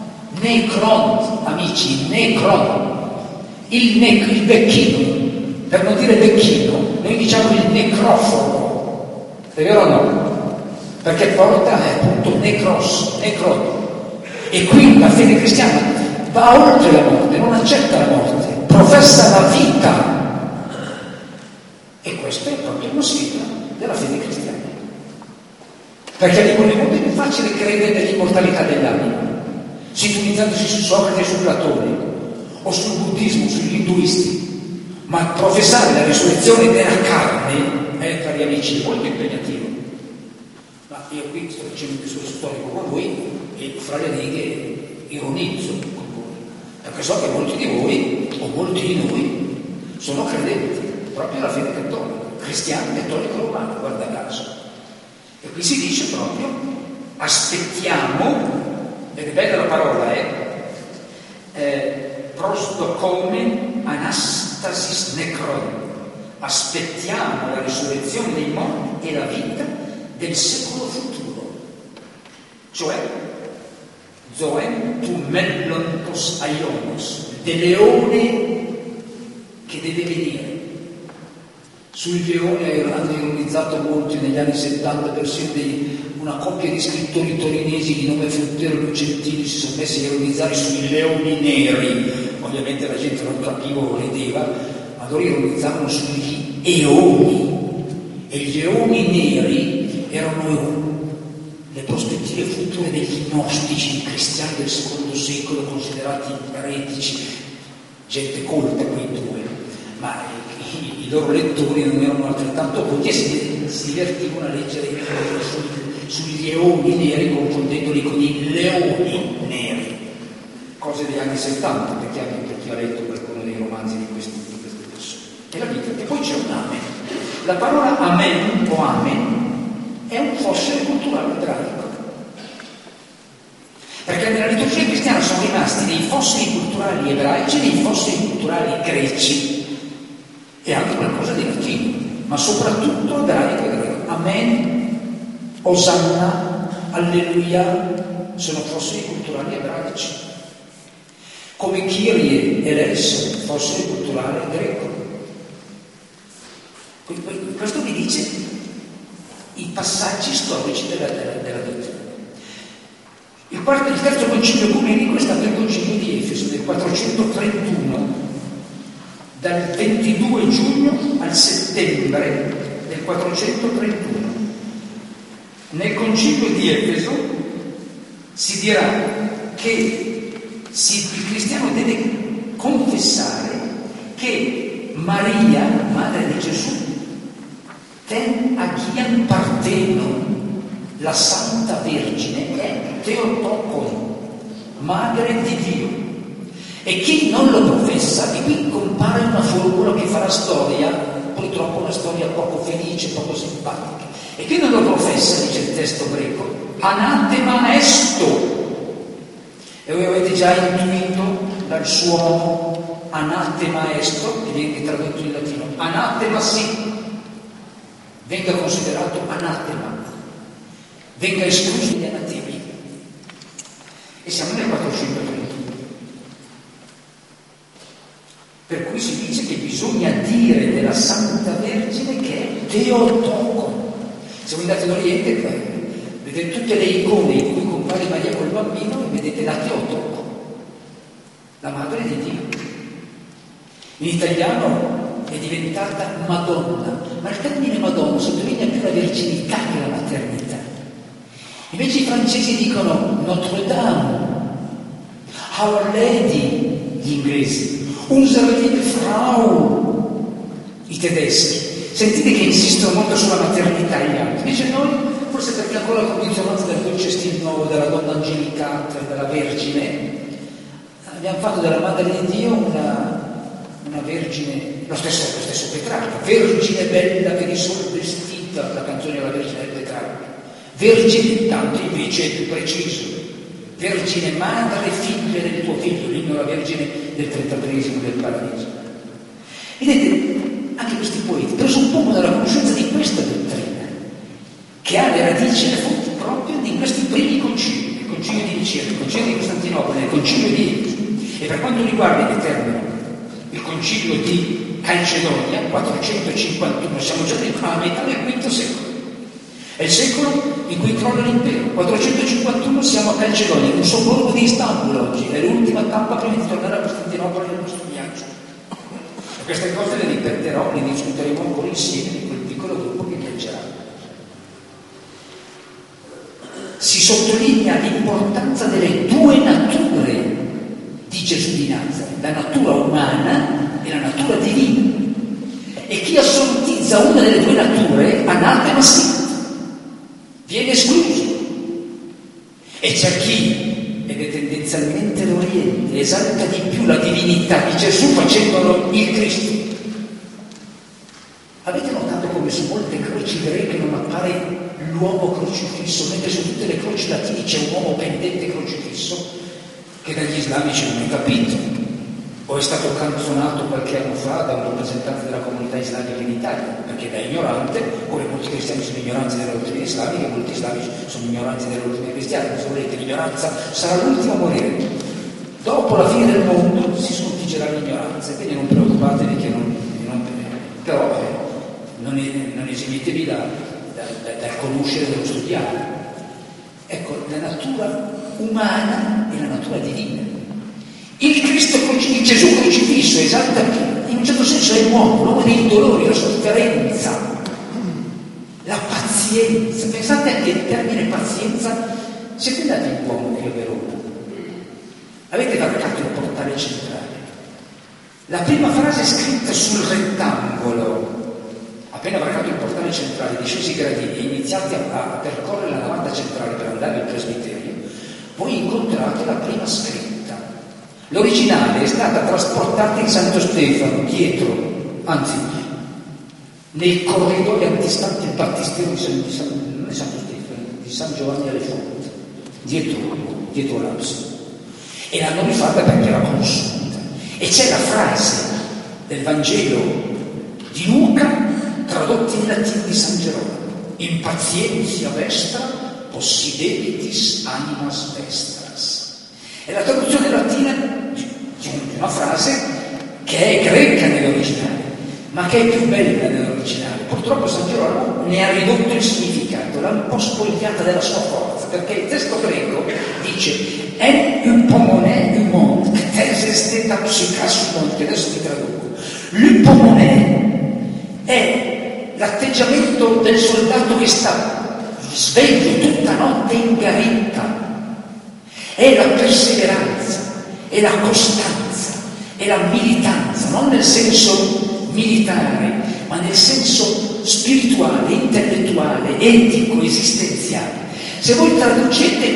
amici, necron, il becchino, per non dire becchino, noi diciamo il necrofono, è vero o no? Perché porta appunto necron. E qui la fede cristiana va oltre la morte, non accetta la morte, professa la vita. E questo è proprio una sfida della fede cristiana. Perché è molto più facile credere nell'immortalità dell'anima, sintonizzandosi su Socrate e su Platone, o sul buddismo, sugli induisti. Ma professare la risurrezione della carne, cari amici, è molto impegnativo. Ma io qui sto facendo un discorso storico con voi, e fra le righe ironizzo con voi, perché so che molti di voi o molti di noi sono credenti proprio alla fede cattolica, cristiani, cattolico romano, guarda caso. E qui si dice proprio aspettiamo ed è bella la parola, prosdokome anastasis necron, aspettiamo la risurrezione dei morti e la vita del secolo futuro, cioè zoen tu mellon pos aionos, del leone che deve venire. Sul leone hanno ironizzato molti negli anni 70, persino una coppia di scrittori torinesi di nome Fruttero e Lucentini si sono messi a ironizzare sui leoni neri. Ovviamente la gente non capiva o rideva, ma loro ironizzavano sugli eoni, e gli eoni neri erano le prospettive future degli gnostici, i cristiani del secondo secolo, considerati eretici, gente colta quei due, ma i loro lettori non erano altrettanto colti e si divertivano a leggere sugli eoni neri, confondendoli con i leoni neri, cose degli anni 70, perché anche per chi ha letto qualcuno dei romanzi di queste persone. E la vita. E poi c'è un amen. La parola amen o amen è un fossile culturale ebraico, perché nella liturgia cristiana sono rimasti dei fossili culturali ebraici e dei fossili culturali greci e anche qualcosa di latino, ma soprattutto ebraico e greco. Amen, Osanna, Alleluia sono fossili culturali ebraici, come Kyrie eleison, fossile culturale greco. Questo vi dice i passaggi storici della dottrina. Il terzo concilio ecumenico è stato il concilio di Efeso del 431, dal 22 giugno al settembre del 431. Nel concilio di Efeso si dirà che il cristiano deve confessare che Maria, madre di Gesù, ten agian partenon, la Santa Vergine è Theotokon, madre di Dio. E chi non lo professa, e qui compare una formula che farà storia, purtroppo una storia poco felice, poco simpatica. E chi non lo professa, dice il testo greco, anatema esto. E voi avete già intuito dal suono anatema esto, che viene tradotto in latino, anatema sì, venga considerato anatema, venga escluso gli anatemi. E siamo nel 431. Per cui si dice che bisogna dire della Santa Vergine che è Theotokon. Se voi andate in Oriente, vedete tutte le icone in cui compare Maria col bambino e vedete la Theotokon, la madre di Dio. In italiano è diventata Madonna, ma il termine Madonna sottolinea più la verginità che la maternità. Invece i francesi dicono Notre Dame, Our Lady, gli inglesi, Unsere liebe Frau, i tedeschi. Sentite che insistono molto sulla maternità gli altri. Invece noi, forse perché ancora condizionati dal dolce stil nuovo della donna angelicata e della Vergine, abbiamo fatto della Madre di Dio una Vergine, lo stesso Petrarca, Vergine bella per i sol vestita, la canzone della Vergine del Petrarca. Vergine, tanto invece è più preciso, Vergine madre e figlia del tuo figlio, l'inno alla Vergine del 33esimo del Paradiso. Vedete, anche questi poeti presuppongono la conoscenza di questa dottrina, che ha le radici e le fonti proprio di questi primi concili, il concilio di Nicea, il concilio di Costantinopoli, il concilio di Efeso. E per quanto riguarda in eterno il concilio di Calcedonia, 451, siamo già a metà del V secolo. È il secolo in cui crolla l'impero. 451 siamo a Calcedonia, un sobborgo di Istanbul oggi, è l'ultima tappa prima di tornare a Costantinopoli nel nostro viaggio. E queste cose le ripeterò, le discuteremo ancora insieme in quel piccolo gruppo che viaggerà. Si sottolinea l'importanza delle due nature di Gesù di Nazareth, la natura umana e la natura divina. E chi assolutizza una delle due nature, anatema sì, viene escluso. E c'è chi, ed è tendenzialmente l'Oriente, esalta di più la divinità di Gesù facendolo il Cristo. Avete notato come su molte croci greche non appare l'uomo crocifisso, mentre su tutte le croci latine c'è un uomo pendente crocifisso, che dagli islamici non è capito? O è stato canzonato qualche anno fa da un rappresentante della comunità islamica in Italia, perché da ignorante, oppure molti cristiani sono ignoranti della dottrina islamica e molti islamici sono ignoranti della dottrina cristiana. Se volete, l'ignoranza sarà l'ultimo a morire. Dopo la fine del mondo si sconfiggerà l'ignoranza, quindi non preoccupatevi che però non esimitevi dal conoscere e dallo studiare. Ecco, la natura umana e la natura divina. Il Gesù crocifisso esalta, in un certo senso è l'uomo dei dolori, la sofferenza, la pazienza. Pensate anche il termine pazienza. Siete andati in Duomo qui a Verona, avete varcato il portale centrale. La prima frase è scritta sul rettangolo. Appena varcato il portale centrale, discesi i gradini e iniziati a percorrere la navata centrale per andare al presbiterio, voi incontrate la prima scritta. L'originale è stata trasportata in Santo Stefano, dietro, anzi, nei corridoi antistanti il battistero non è Santo Stefano, di San Giovanni alle Fonti, dietro l'abside. E l'hanno rifatta perché era consunta. E c'è la frase del Vangelo di Luca, tradotta in latino di San Gerolamo: in pazientia vestra possidebitis animas vestras. È la traduzione latina di una frase che è greca nell'originale, ma che è più bella nell'originale. Purtroppo San Gerolamo ne ha ridotto il significato, l'ha un po' spogliata della sua forza, perché il testo greco dice en upomone umont kteses teta psychas umont, che adesso vi traduco. L'upomone è l'atteggiamento del soldato che sta sveglio tutta notte in garetta, è la perseveranza, è la costanza, è la militanza, non nel senso militare, ma nel senso spirituale, intellettuale, etico, esistenziale. Se voi traducete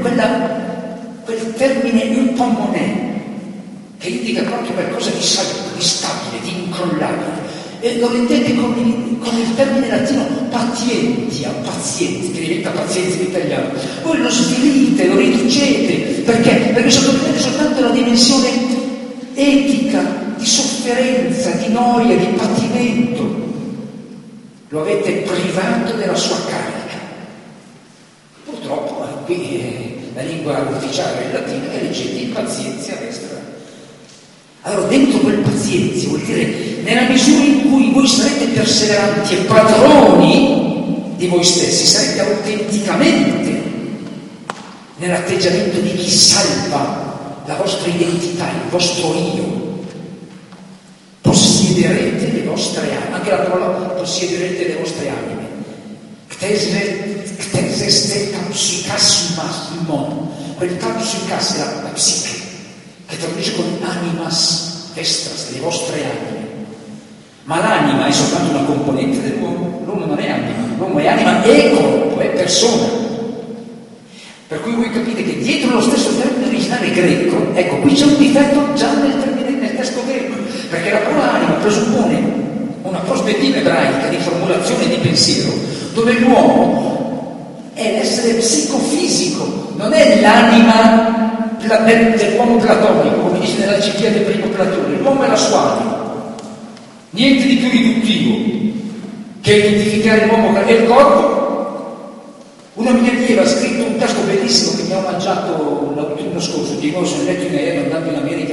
quel termine upomone, che indica proprio qualcosa di solido, di stabile, di incrollabile, e lo mettete con il termine latino patientia, pazienza, che diventa pazienza in italiano, voi lo svilite, lo riducete, perché sottolinea soltanto la dimensione etica, di sofferenza, di noia, di patimento. Lo avete privato della sua carica. Purtroppo qui la lingua ufficiale è il latino e leggete in pazienza vestra. Allora, dentro quel pazienza vuol dire nella misura in cui voi sarete perseveranti e padroni di voi stessi, sarete autenticamente nell'atteggiamento di chi salva la vostra identità, il vostro io. Possiederete le vostre anime, anche la parola possiederete le vostre anime. Cteses teta psychas humon, quel psychas è la psiche, che traduce con animas vestras, le vostre anime. Ma l'anima è soltanto una componente dell'uomo, l'uomo non è anima, l'uomo è anima e corpo, è persona. Per cui voi capite che dietro lo stesso termine originale greco, ecco, qui c'è un difetto già nel testo greco, perché la parola anima presuppone una prospettiva ebraica di formulazione e di pensiero, dove l'uomo è l'essere psicofisico, non è l'anima dell'uomo platonico, come dice nell'Alcibiade primo Platone. L'uomo è la sua anima. Niente di più riduttivo che identificare l'uomo e il corpo. Una mia allieva ha scritto un testo bellissimo che mi ha omaggiato l'autunno scorso. Di nuovo sono letto in aereo andando in America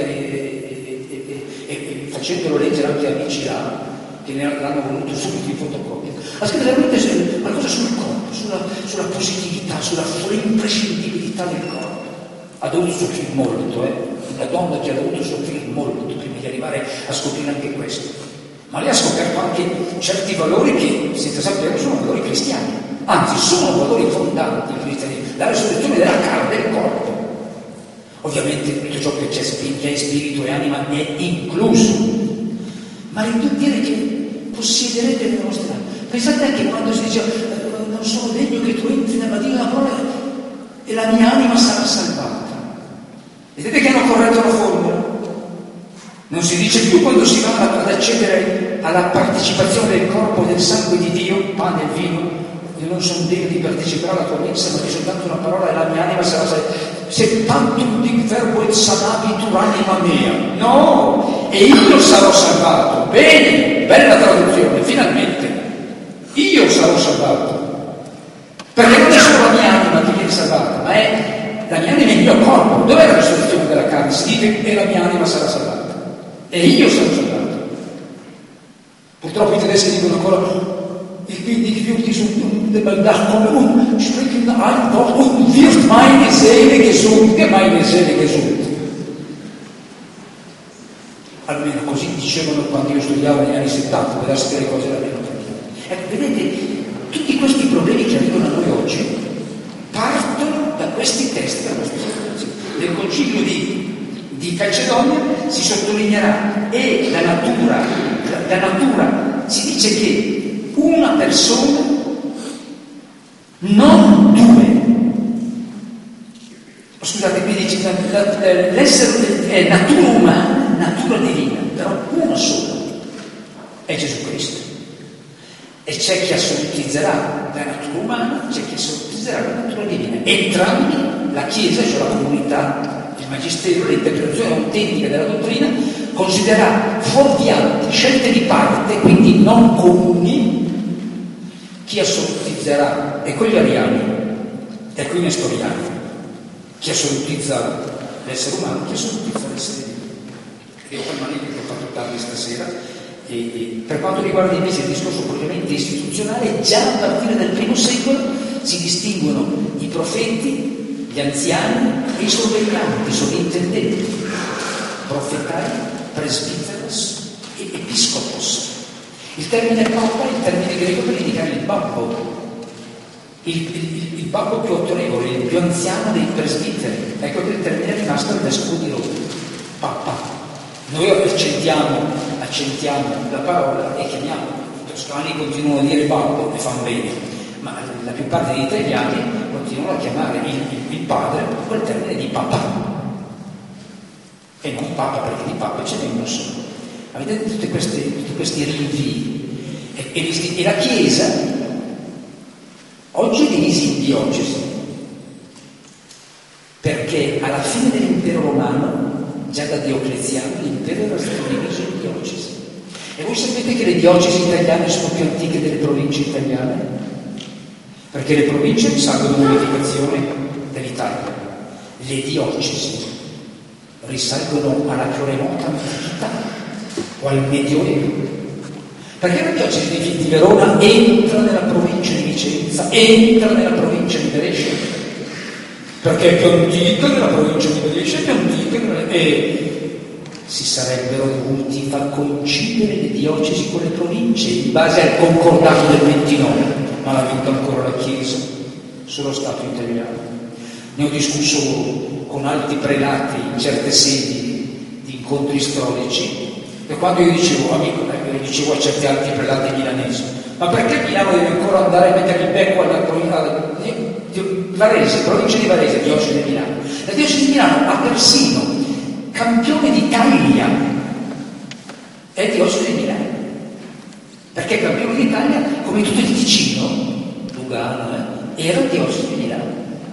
e facendolo leggere anche amici là, che l'hanno voluto subito in fotocopia. Ha scritto veramente qualcosa sul corpo, sulla positività, sulla imprescindibilità del corpo. Ha dovuto soffrire molto, una donna che ha dovuto soffrire molto prima di arrivare a scoprire anche questo. Ma lei ha scoperto anche certi valori che, senza sapere, sono valori cristiani. Anzi, sono valori fondanti cristiani. La resurrezione della carne e del corpo. Ovviamente tutto ciò che c'è spirito e anima è incluso. Ma il dire che possiederete le vostre anime. Pensate anche quando si dice non sono degno che tu entri nella divina parola e la mia anima sarà salvata. Vedete che hanno corretto la formula? Non si dice più quando si va ad accedere alla partecipazione del corpo e del sangue di Dio, pane e vino. Io non sono degno di partecipare alla tua mensa, ma di soltanto una parola e la mia anima sarà salva. Se tantum dic verbo et sanabitur anima mea. No! E io sarò salvato. Bene, bella traduzione, finalmente. Io sarò salvato. Perché non è solo la mia anima che viene salvata, ma è la mia anima e il mio corpo. Dov'è la risurrezione della carne? Si dice e la mia anima sarà salvata. E io sarò salvato. Purtroppo i tedeschi dicono ancora ich bin nicht wirklich nachkommen sprechen einfach wird meine Seele gesund, che meine Seele gesund. Almeno così dicevano quando io studiavo negli anni 70, per darsi delle cose l'almeno capito. Ecco, vedete, tutti questi problemi che arrivano a noi oggi partono da questi testi, da queste situazioni. Nel concilio di Calcedonia si sottolineerà e la natura si dice che una persona, non due. Scusate, qui dice l'essere è natura umana, natura divina, però una sola è Gesù Cristo. E c'è chi assolutizzerà la natura umana, c'è chi assolutizzerà la natura divina. Entrambi, la Chiesa, cioè la comunità, il magistero, l'interpretazione autentica della dottrina, considererà fuorvianti, scelte di parte, quindi non comuni, chi assolutizzerà, e quegli ariani, e quei nestoriani, chi assolutizza l'essere umano, chi assolutizza l'essere divino. Io permanente che ho fatto tardi stasera, e per quanto riguarda invece il discorso propriamente istituzionale, già a partire dal primo secolo si distinguono i profeti, gli anziani e i sorveglianti, i sovrintendenti, profetai, presbiteros e episcopos. Il termine papa è il termine greco per indicare il babbo, il babbo più autorevole, il più anziano dei presbiteri. Ecco che il termine è rimasto al vescovo di Roma, papa. Noi accentiamo la parola e chiamiamo, i toscani continuano a dire babbo e fanno bene, ma la più parte degli italiani continuano a chiamare il padre col termine di papà. E non papa, perché di papa ce n'è uno solo. Ma vedete tutti questi rinvii. E la Chiesa oggi è divisa in diocesi, perché alla fine dell'impero romano, già da Diocleziano, l'impero era stato diviso in diocesi. E voi sapete che le diocesi italiane sono più antiche delle province italiane? Perché le province risalgono all'unificazione dell'Italia. Le diocesi risalgono alla più remota antichità o al Medioevo. Perché la diocesi di Verona entra nella provincia di Vicenza, entra nella provincia di Brescia, perché è più antica della provincia di Brescia, è più antica e si sarebbero dovuti far coincidere le diocesi con le province in base al concordato del 29, ma l'ha vinto ancora la Chiesa sullo Stato italiano. Ne ho discusso con altri prelati in certe sedi di incontri storici, e quando io dicevo, amico, io dicevo a certi altri prelati milanesi, ma perché Milano deve ancora andare a mettere il becco alla Varese, provincia di Varese, diocesi di Milano? La diocesi di Milano ha persino campione d'Italia, è diocesi di Milano, perché campione d'Italia, come tutto il Ticino, Lugano, era diocesi di Milano.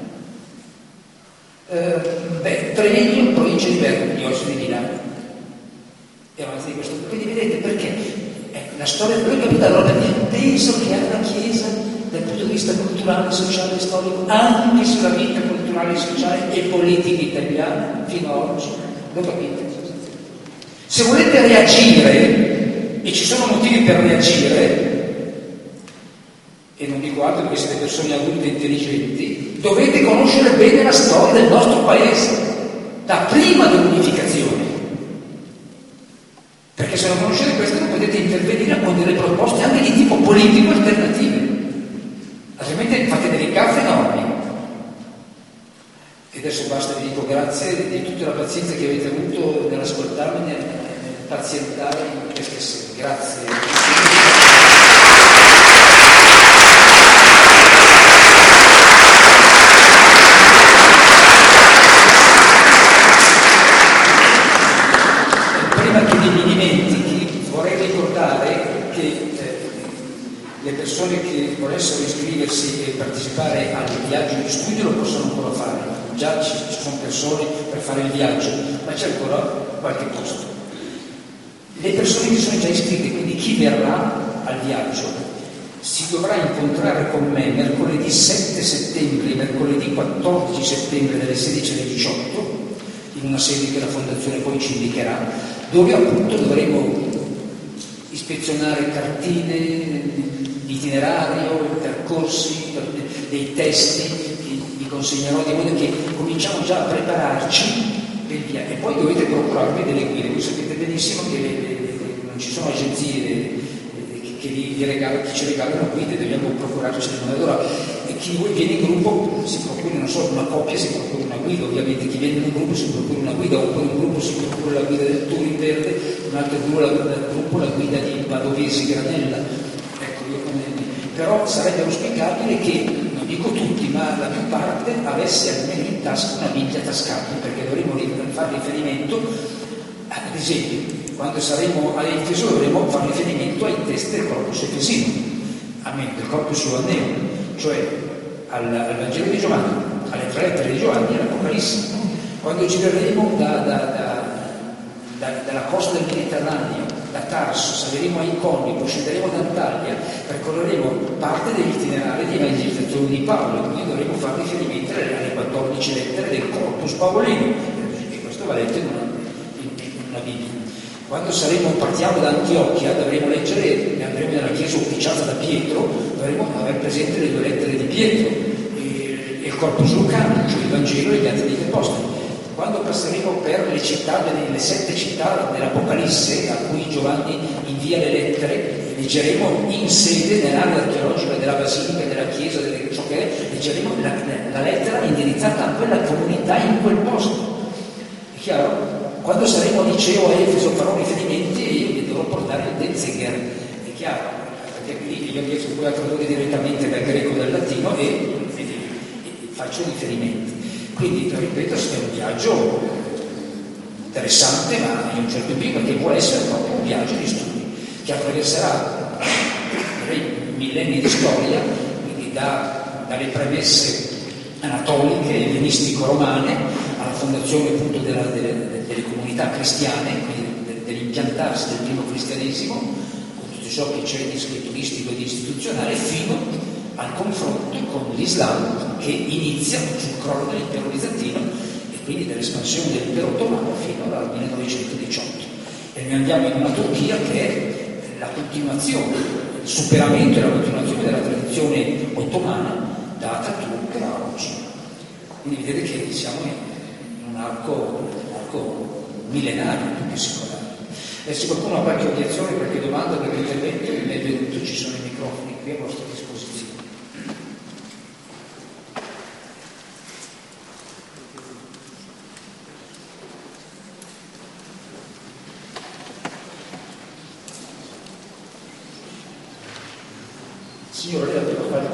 Treviglio, provincia di Bergamo, diocesi di Milano. E avanti di questo. Quindi vedete perché la storia del capito, allora penso che alla Chiesa, dal punto di vista culturale, sociale e storico, anche sulla vita culturale, sociale e politica italiana fino ad oggi, lo capite? Se volete reagire, e ci sono motivi per reagire, e non dico altro perché siete persone adulte e intelligenti, dovete conoscere bene la storia del nostro paese, da prima dell'unificazione. Perché se non conoscete questo non potete intervenire con delle proposte anche di tipo politico alternative. Altrimenti fate delle gaffe enormi. E adesso basta, vi dico grazie di tutta la pazienza che avete avuto nell'ascoltarmi, nel pazientare in queste sedi. Grazie. Prima che mi dimentichi, vorrei ricordare che le persone che volessero iscriversi e partecipare al viaggio di studio lo possono ancora fare. Già ci sono persone per fare il viaggio, ma c'è ancora qualche posto. Le persone che sono già iscritte, quindi chi verrà al viaggio, si dovrà incontrare con me mercoledì 7 settembre e mercoledì 14 settembre dalle 16 alle 18 in una sede che la Fondazione poi ci indicherà, dove appunto dovremo ispezionare cartine, itinerario, percorsi, dei testi, vi consegnerò di modo che cominciamo già a prepararci per il viaggio. E poi dovete procurarvi delle guide. Voi sapete benissimo che non ci sono agenzie che ci regalano guide, dobbiamo procurarci le guide. Allora, chi voi viene in gruppo si procura, non so, una coppia si procura una guida, ovviamente chi viene in un gruppo si procura una guida, oppure un gruppo si procura la guida del Tour in Verde, un altro gruppo la guida di Padovesi Granella. Ecco, però sarebbe auspicabile che, non dico tutti, ma la più parte avesse almeno in tasca una Bibbia tascabile, perché dovremo fare riferimento, ad esempio, quando saremo a Efeso dovremo fare riferimento ai testi del Corpus Efesino, del Corpus Iuanneo, cioè al Vangelo di Giovanni, alle 3 lettere di Giovanni e all'Apocalisse. Quando gireremo dalla costa del Mediterraneo, da Tarso, saliremo a Iconio, poi scenderemo ad Antalya, percorreremo parte degli itinerari di evangelizzazione di Paolo, quindi dovremo fare riferimento alle 14 lettere del Corpus Paolino, e questo va letto in una Bibbia. Quando partiamo da Antiochia, dovremo leggere, andremo nella chiesa ufficiata da Pietro, dovremo avere presente le 2 lettere di Pietro, e il Corpus Lucano, cioè il Vangelo e gli Atti degli Apostoli. Quando passeremo per le 7 città dell'Apocalisse, a cui Giovanni invia le lettere, leggeremo in sede nell'area archeologica della Basilica, della Chiesa, ciò che è, leggeremo la lettera indirizzata a quella comunità in quel posto. È chiaro? Quando saremo al liceo a Efeso farò riferimenti e io vi dovrò portare il Denzinger, è chiaro? Perché qui io riesco poi a tradurre direttamente dal greco e dal latino e faccio riferimenti. Quindi, ripeto, è un viaggio interessante, ma in un certo punto, perché può essere proprio un viaggio di studi che attraverserà millenni di storia, quindi dalle premesse anatoliche e ellenistico-romane alla fondazione appunto delle comunità cristiane, quindi dell'impiantarsi del primo cristianesimo, con tutto ciò che c'è di scritturistico e di istituzionale, fino al confronto con l'Islam che inizia sul crollo dell'impero bizantino e quindi dell'espansione dell'impero ottomano fino al 1918. E noi andiamo in una Turchia che è la continuazione, il superamento e la continuazione della tradizione ottomana da Ataturk a oggi. Quindi vedete che siamo in un arco millenario, più che secolare. E se qualcuno ha qualche obiezione, qualche domanda, qualche intervento, il benvenuto, ci sono i microfoni qui a vostra disposizione. Signore, lei aveva qualche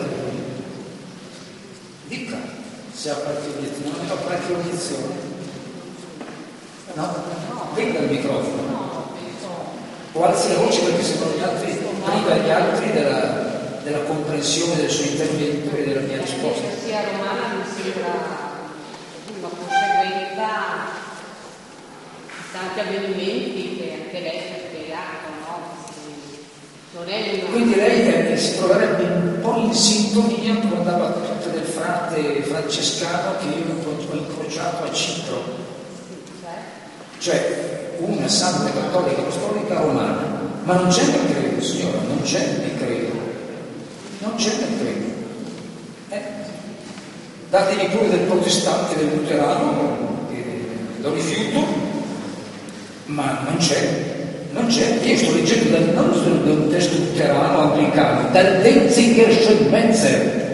dica se ha qualche obiezione. Non ho qualche obiezione? No? Venga il microfono. O alzi la voce perché secondo gli altri priva gli altri della comprensione del suo intervento e della mia risposta. La sia romana mi sembra una conseguenza di tanti avvenimenti che anche lei ci ha spiegato, no? Quindi lei si troverebbe un po' in sintonia con la battuta del frate francescano che io ho incrociato a Cipro, cioè una santa cattolica apostolica romana, ma non c'è nel credo, signora, non c'è nel credo, non c'è nel credo. Datevi pure del protestante, del luterano, lo rifiuto, ma non c'è. Non c'è, io sto leggendo non da un testo luterano anglicano, dal Denzinger Schönmetzer.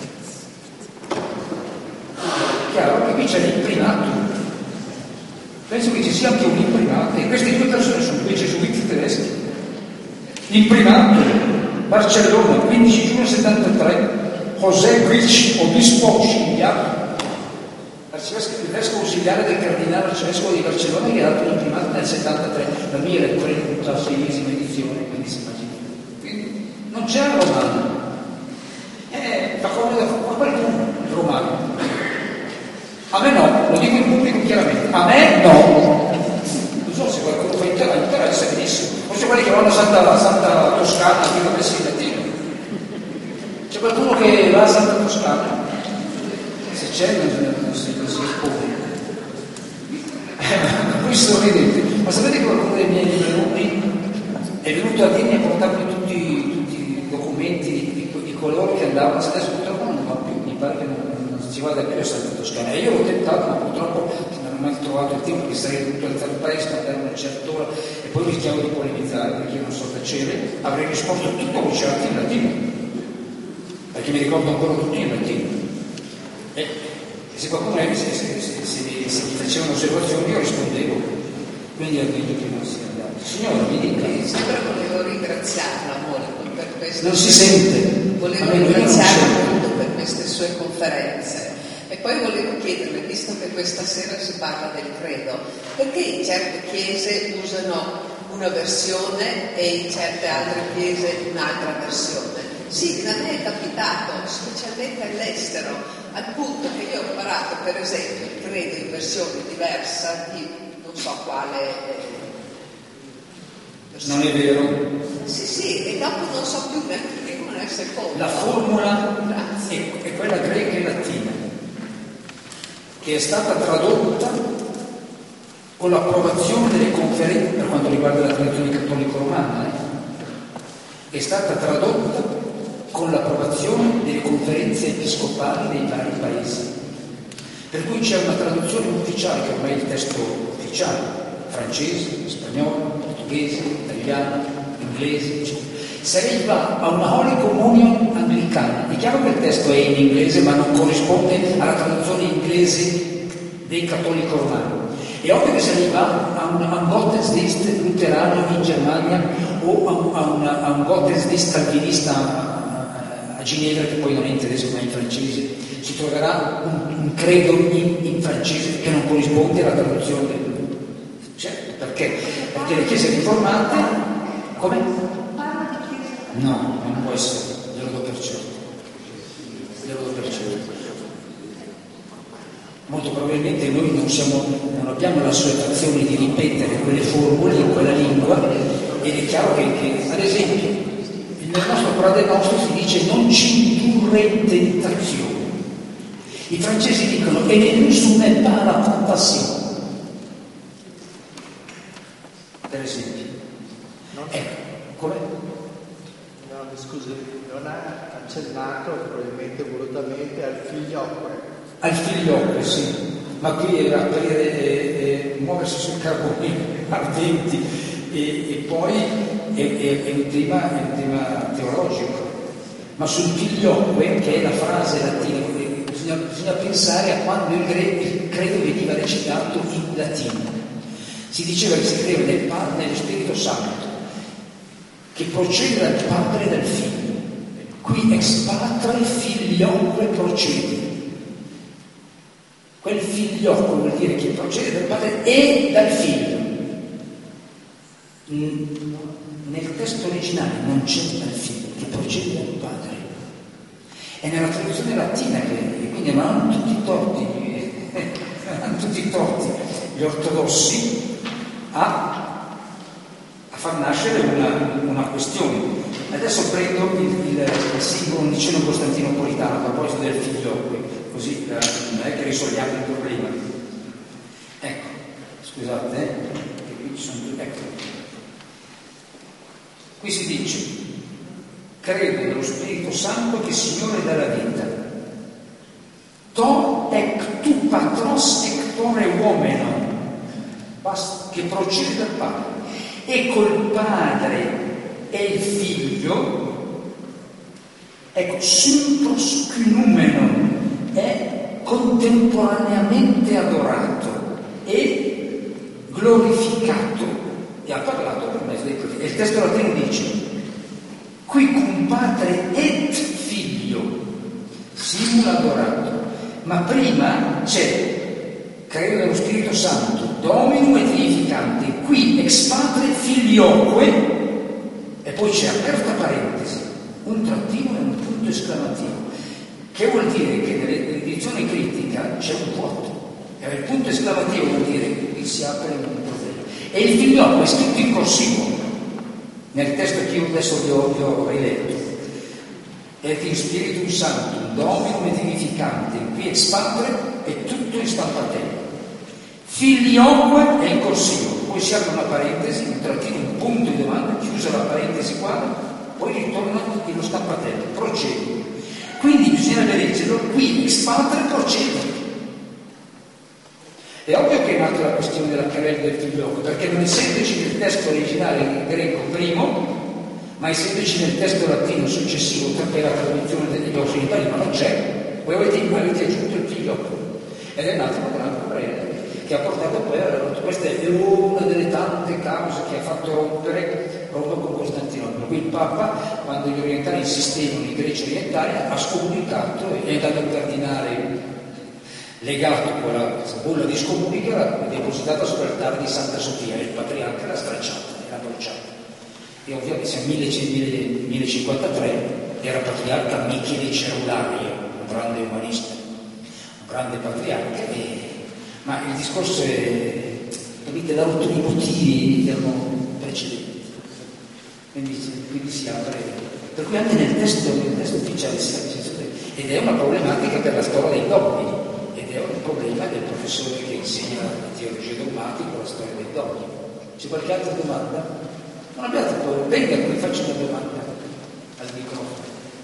Chiaro che qui c'è l'imprimato. Penso che ci sia anche un imprimato, e queste 2 persone sono 2 gesuiti tedeschi. Imprimato, Barcellona, 15 giugno 73, José Ricci, obispo ausiliare, il vescovo ausiliare del cardinale arcivescovo di Barcellona, che ha dato l'imprimato nel 73, la mia è la 36esima edizione, quindi si immagina. Non c'è il romano. Ma qualcuno il romano. A me no, lo dico in pubblico chiaramente. A me no. Non so se qualcuno fa interesse, benissimo. Forse quelli che vanno a Santa Toscana, dico che sia in latino. C'è qualcuno che va a Santa Toscana? Se c'è, non si espone. Voi sorridete. Ma sapete che qualcuno dei miei alunni è venuto a dirmi a portarmi tutti i documenti di coloro che andavano, adesso purtroppo non va più, mi pare che non si vada più a Santa Toscana. E io l'ho tentato, ma purtroppo non ho mai trovato il tempo, che sarei dovuto alzare presto, andare una certa ora, e poi rischiavo di polemizzare, perché io non so tacere, avrei risposto tutto a voce alta in latino, perché mi ricordo ancora tutto in latino. E se qualcuno se mi faceva un'osservazione io rispondevo, quindi è meglio che non sia andato. Signora, mi dica. Sempre volevo ringraziarla, amore, per queste. Non si sente. Volevo ringraziarla appunto per queste sue conferenze. E poi volevo chiederle, visto che questa sera si parla del credo, perché in certe chiese usano una versione e in certe altre chiese un'altra versione? Sì, a me è capitato, specialmente all'estero, al punto che io ho imparato, per esempio, il credo in versione diversa di non so quale Non è vero? Sì, e dopo non so più né il primo né il secondo. La formula è quella greca e latina, che è stata tradotta con l'approvazione delle conferenze, per quanto riguarda la tradizione cattolico-romana, è stata tradotta con l'approvazione delle conferenze episcopali dei vari paesi. Per cui c'è una traduzione ufficiale, che ormai è il testo ufficiale, francese, spagnolo, portoghese, italiano, inglese. Se lei va a una Holy Communion anglicana, è chiaro che il testo è in inglese, ma non corrisponde alla traduzione inglese dei cattolico romani. È ovvio che se lei va a un Gottesdienst luterano in Germania o a un Gottesdienst calvinista a Ginevra, che poi non è in tedesco ma in francese, si troverà un credo in francese che non corrisponde alla traduzione. Certo, perché le chiese riformate, come? No, non può essere, glielo do per certo. Molto probabilmente noi non abbiamo la solitazione di ripetere quelle formule in quella lingua, ed è chiaro che ad esempio nel nostro Padre nostro si dice non ci indurre in tentazione. I francesi dicono e ne nous soumets pas à la tentation. Per esempio. Come? No, mi scusi, non ha accennato probabilmente volutamente al figliocque. Al figliocque, sì, ma qui era per muoversi sui carboni ardenti e poi è un tema teologico. Ma sul figliocque, che è la frase latina, bisogna pensare a quando il credo veniva recitato in latino. Si diceva che si credeva nel Padre e nello Spirito Santo, che procede dal Padre e dal Figlio. Qui ex patre filioque procede. Quel figliocco vuol dire che procede dal Padre e dal Figlio. Nel testo originale non c'è dal Figlio, che procede dal Padre. È nella traduzione latina che quindi non hanno tutti i torti gli ortodossi a far nascere una questione. Adesso prendo il simbolo niceno costantinopolitano a proposito del figliocco, così non è che risolviamo il problema. Ecco, scusate, che qui ci sono due. Ecco. Qui si dice: credo nello Spirito Santo che Signore dà la vita. To ec tu patros ec tore uomeno, che procede dal Padre, e col Padre e il Figlio, ecco, sympros cunumeno, è contemporaneamente adorato e glorificato, e ha parlato per mezzo dei profeti. E il testo latino dice: qui cum Padre et Figlio simula adorato. Ma prima c'è credo nello Spirito Santo, Dominum et vivificante, qui ex Patre Filioque, e poi c'è aperta parentesi, un trattino e un punto esclamativo, che vuol dire che nell'edizione critica c'è un vuoto, e il punto esclamativo vuol dire che si apre un problema. E il figliolo è scritto in corsivo, nel testo che io adesso vi ho riletto. Et in Spiritum Sanctum, Dominum et Vivificantem, qui ex Patre, è tutto in stampatello. Filioque è in corsivo, poi si apre una parentesi, un trattino, un punto di domanda, chiusa la parentesi qua, poi ritorna nello stampatello, procede. Quindi bisognerebbe leggerlo qui ex Patre, procede. È ovvio che è nata la questione della querela del figliocco, perché non essendoci nel testo originale in greco primo, ma essendoci nel testo latino successivo, perché la traduzione degli occidentali ma non c'è, voi avete aggiunto il figliocco. Ed è nata una grande querela che ha portato poi alla rottura. Questa è una delle tante cause che ha fatto rompere proprio con Costantinopoli. Qui il Papa, quando gli orientali insistevano, i greci orientali, ha scomunicato e è andato un cardinale legato con la bolla di scomunica, l'ha depositata sopra l'altare di Santa Sofia e il patriarca l'ha stracciata, l'ha bruciata. E ovviamente siamo 1053, era patriarca Michele Cerulario, un grande umanista, un grande patriarca, ma il discorso è, capite, da rotto di motivi che erano precedenti. Quindi si apre, per cui anche nel testo ufficiale ed è una problematica per la storia dei dogmi, ed è un problema del professore che insegna la teologia dogmatica, la storia dei dogmi. C'è qualche altra domanda? Non abbiate paura, venga qui, faccio una domanda al microfono.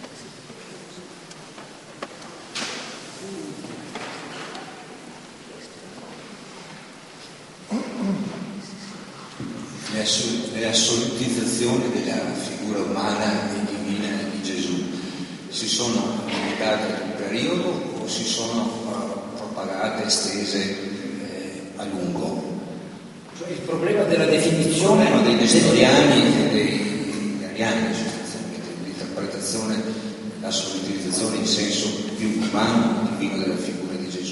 Le assolutizzazioni della figura umana e divina di Gesù si sono limitate ad un periodo o si sono propagate, estese a lungo? Cioè il problema della definizione dei nestoriani e degli ariani, sostanzialmente, l'interpretazione, l'assolutizzazione in senso più umano e divino della figura di Gesù.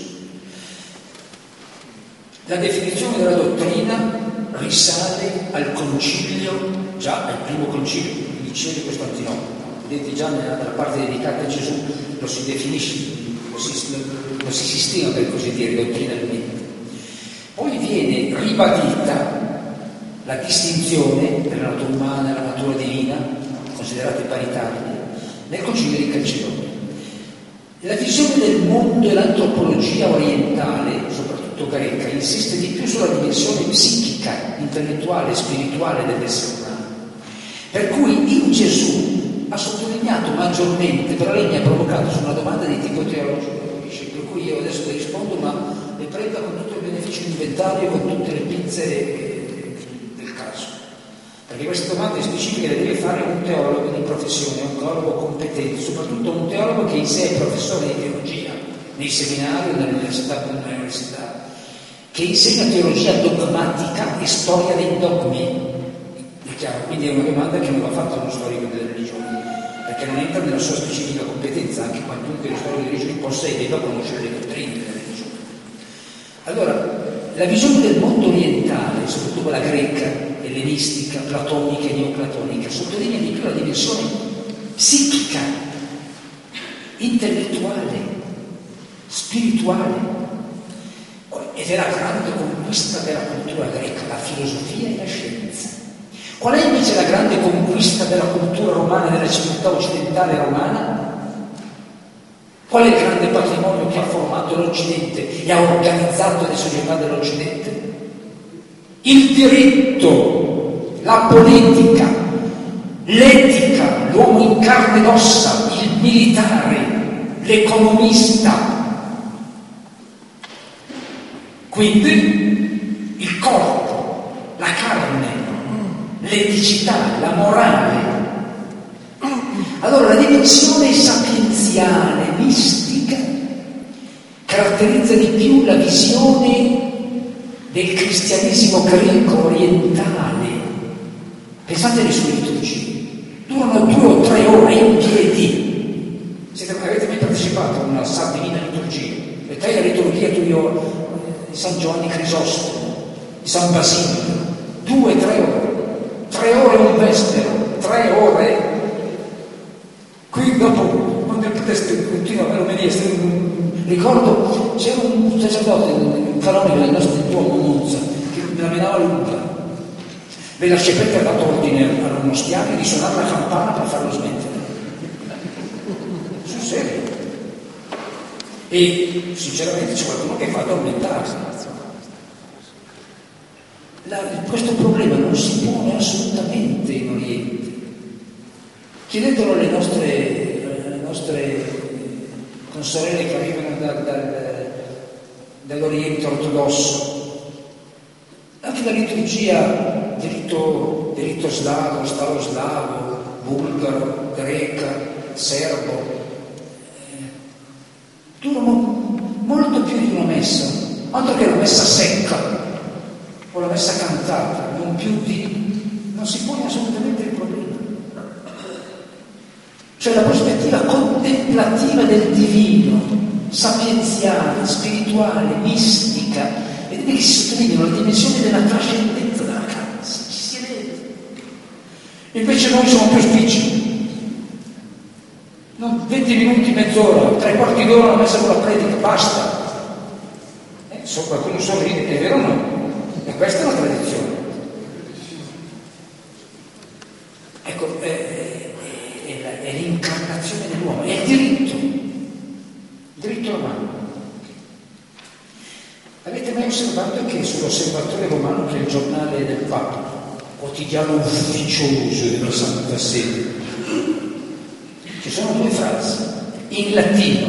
La definizione della dottrina risale al concilio, già al primo concilio, il liceo di Costantinopoli. Vedete già nella parte dedicata a Gesù lo si definisce, lo si sistema, per così dire, dottrinalmente. Poi viene ribadita la distinzione tra la natura umana e la natura divina, considerate paritarie, nel concilio di Calcedonia. La visione del mondo e l'antropologia orientale, soprattutto greca, insiste di più sulla dimensione psichica, intellettuale e spirituale dell'essere umano. Per cui in Gesù ha sottolineato maggiormente, però lei mi ha provocato su una domanda di tipo teologico, per cui io adesso le rispondo, ma le prenda con tutto il beneficio di inventario, con tutte le pinze del caso. Perché queste domande specifiche le deve fare un teologo di professione, un teologo competente, soprattutto un teologo che in sé è professore di teologia, nei seminari o nell'università, che insegna teologia dogmatica e storia dei dogmi. È chiaro, quindi è una domanda che non va fatta a uno storico delle religioni, perché non entra nella sua specifica competenza, anche quantunque lo storico delle religioni possa e debba conoscere le dottrine delle religioni. Allora, la visione del mondo orientale, soprattutto quella greca, ellenistica, platonica e neoplatonica, sottolinea di più la dimensione psichica, intellettuale, spirituale, ed è la grande conquista della cultura greca, la filosofia e la scienza. Qual è invece la grande conquista della cultura romana, della civiltà occidentale romana? Qual è il grande patrimonio che ha formato l'Occidente e ha organizzato le società dell'Occidente? Il diritto, la politica, l'etica, l'uomo in carne ed ossa, il militare, l'economista. Quindi il corpo, la carne, l'eticità, la morale. Allora la dimensione sapienziale, mistica, caratterizza di più la visione del cristianesimo greco orientale. Pensate alle sue liturgie, durano 2 o 3 ore in piedi. Avete mai partecipato a una Divina Liturgia? E te la liturgia di San Giovanni Crisostomo, di San Basilio, 2 o 3 ore, 3 ore un vespero, 3 3 ore. Qui dopo, quando il testo continua a venire, ricordo c'era un sacerdote, un canonico del nostro Duomo Monza, che me la menava lunga. Venne a Scepetta e ha dato ordine a uno schiavo di suonare la campana per farlo smettere. Sul serio. E sinceramente c'è qualcuno che fa addormentarsi. Questo problema non si pone assolutamente in Oriente. Chiedetelo alle nostre consorelle che arrivano dall'Oriente ortodosso. Anche la liturgia, diritto slavo, stavo-slavo, bulgaro, greca, serbo, durano molto più di una messa, altro che la messa secca o la messa cantata, non si pone assolutamente il problema. Cioè la prospettiva contemplativa del divino, sapienziale, spirituale, mistica, vedete che si sottolinea la dimensione della trascendenza della grazia, ci si vede. Invece noi siamo più spicci. 20 minuti, mezz'ora, 3/4 d'ora la messa con la predica, basta. Qualcuno sorride, è vero o no? E questa è una tradizione. Ecco, è l'incarnazione dell'uomo, è il diritto romano. Avete mai osservato che sull'Osservatore Romano, che è il giornale del Papa, quotidiano ufficioso della Santa Sede, ci sono 2 frasi in latino.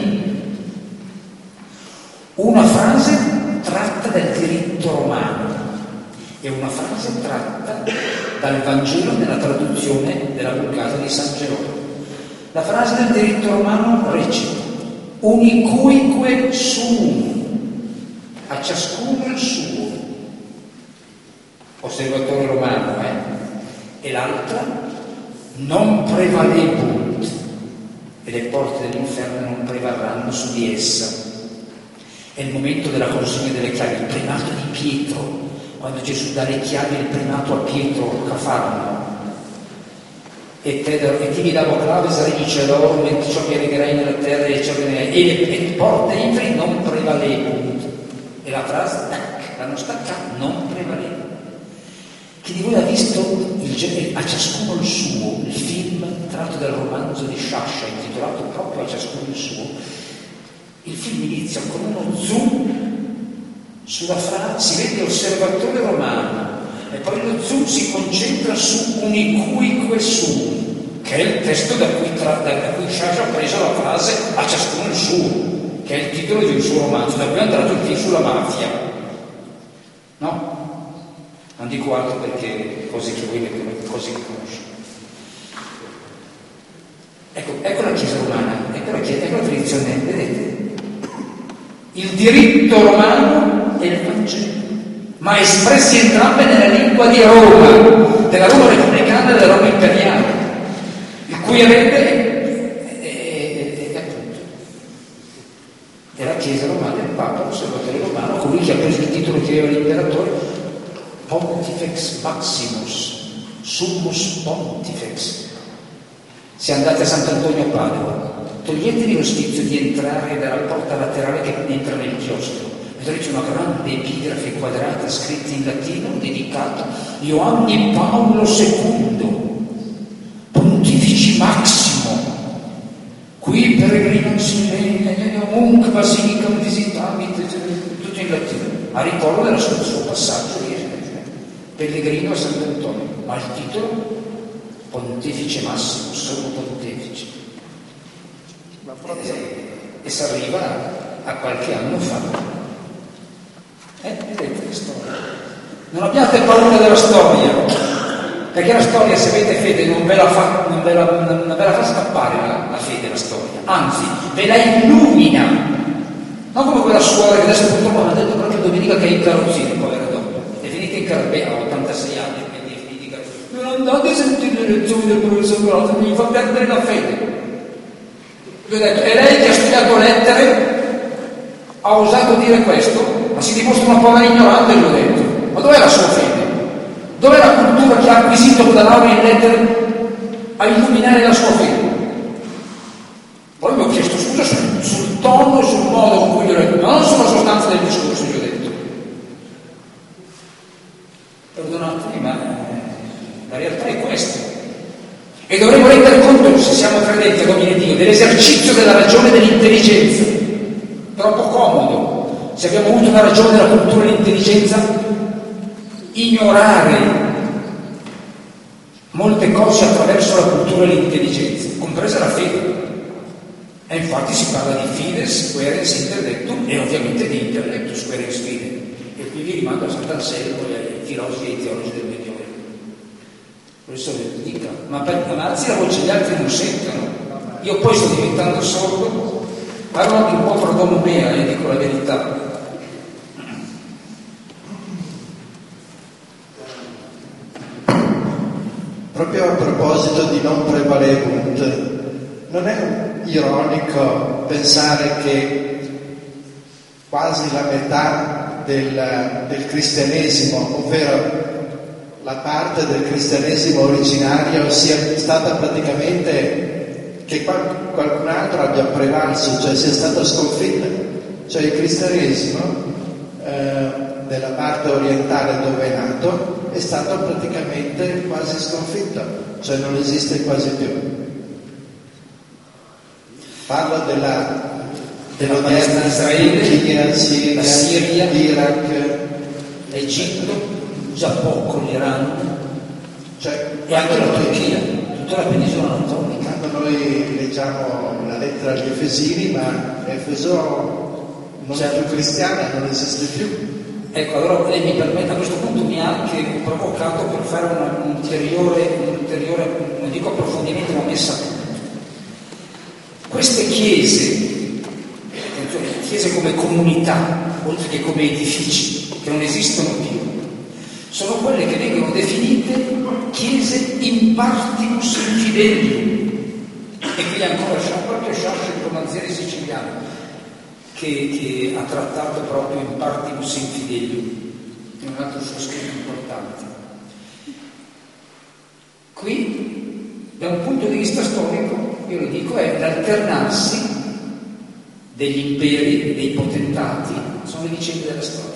Una frase tratta dal diritto romano e una frase tratta dal Vangelo nella traduzione della Vulgata di San Gerolamo. La frase del diritto romano recita: unicuique sum, a ciascuno il suo. Osservatore romano, E l'altra, non prevalebunt, e le porte dell'inferno non prevarranno su di essa. È il momento della consegna delle chiavi, il primato di Pietro, quando Gesù dà le chiavi del primato a Pietro Cafarno. E ti mi davo claves regicelo, metti ciò che regherai nella terra e ciò che e porte entri non prevalebunt. E la frase, l'hanno staccata, non prevalebunt. Chi di voi ha visto a ciascuno il suo, il film tratto dal romanzo di Sciascia, intitolato proprio A ciascuno il suo? Il film inizia con uno zoom sulla frase, si vede Osservatore Romano, e poi lo zoom si concentra su unicuique sum, che è il testo da cui Sciascia ha preso la frase A ciascuno il suo, che è il titolo di un suo romanzo, da cui è andato il film sulla mafia. No? Non dico altro perché cose che conosci. Ecco la Chiesa romana, ecco la tradizione, vedete? Il diritto romano e il Vangelo, ma espressi entrambe nella lingua di Roma, della Roma repubblicana e della Roma imperiale, il cui erede è appunto della Chiesa romana, il Papa, l'Osservatore Romano, colui che ha preso il titolo che aveva l'imperatore, Pontifex Maximus, Summus Pontifex. Se andate a Sant'Antonio a Padova, toglietevi lo sfizio di entrare dalla porta laterale che entra nel chiostro. Vedrete c'è una grande epigrafe quadrata scritta in latino dedicata Ioanni Paolo II, Pontifici Maximo, qui peregrino si munc basilicam visitamit, tutto in latino, a ricordo del suo passaggio di pellegrino a Sant'Antonio, ma il titolo Pontefice Massimo, solo Pontefice. E si arriva a qualche anno fa. Vedete che storia. Non abbiate paura della storia, perché la storia, se avete fede, non ve la fa scappare la fede, la storia, anzi ve la illumina. Non come quella suora che adesso purtroppo mi ha detto proprio domenica che è in carrozzina, povera donna, è finita in carrozzina, ha 86 anni, quindi è finita in carrozzina. Non andate a sentire le lezioni del professor Grosso, mi fa perdere la fede. Gli ho detto, e lei che ha studiato lettere ha osato dire questo? Ma si dimostra una povera ignorante, gli ho detto. Ma dov'è la sua fede? Dov'è la cultura che ha acquisito con la laurea in lettere? a illuminare la sua fede. Poi mi ho chiesto scusa sul tono e sul modo con cui gli ho detto, ma non sulla sostanza del discorso che ho detto. Perdonatemi, ma la realtà è questa. E dovremmo rendere conto, se siamo credenti a domine Dio, dell'esercizio della ragione e dell'intelligenza. Troppo comodo, se abbiamo avuto una ragione della cultura e dell'intelligenza, ignorare molte cose attraverso la cultura e l'intelligenza, compresa la fede. E infatti si parla di fides, querens, intellectum e ovviamente di intellectus, querens, fide. E qui vi rimando a Sant'Anselmo e ai filosofi e ai teologi del Medioevo. Questo vi dica, ma alzi la voce, gli altri non sentono. Io poi sto diventando sordo, parlo anche un po' per domo mea, dico la verità. Proprio a proposito di non prevalebunt, non è ironico pensare che quasi la metà del cristianesimo, ovvero la parte del cristianesimo originario, sia stata praticamente che qualcun altro abbia prevalso, cioè sia stata sconfitta? Cioè il cristianesimo della parte orientale dove è nato è stato praticamente quasi sconfitto, cioè non esiste quasi più. Parlo dell'odierna Israele, la Siria, l'Iraq, l'Egitto, già poco l'Iran, cioè e anche la Turchia, tutta la penisola anatomica. Quando noi leggiamo la lettera agli Efesini, ma Efeso non è più cristiana, non esiste più. Ecco, allora lei mi permette, a questo punto mi ha anche provocato per fare un ulteriore, non dico approfondimento, ma messa a punto. Queste chiese, attenzione, chiese come comunità, oltre che come edifici, che non esistono più, sono quelle che vengono definite chiese in partibus infidelium. E qui ancora proprio Sciascia, il romanziere siciliano, che ha trattato proprio in partibus infidelium, è un altro suo scritto importante. Qui, da un punto di vista storico, io lo dico, è l'alternarsi degli imperi e dei potentati, sono le vicende della storia.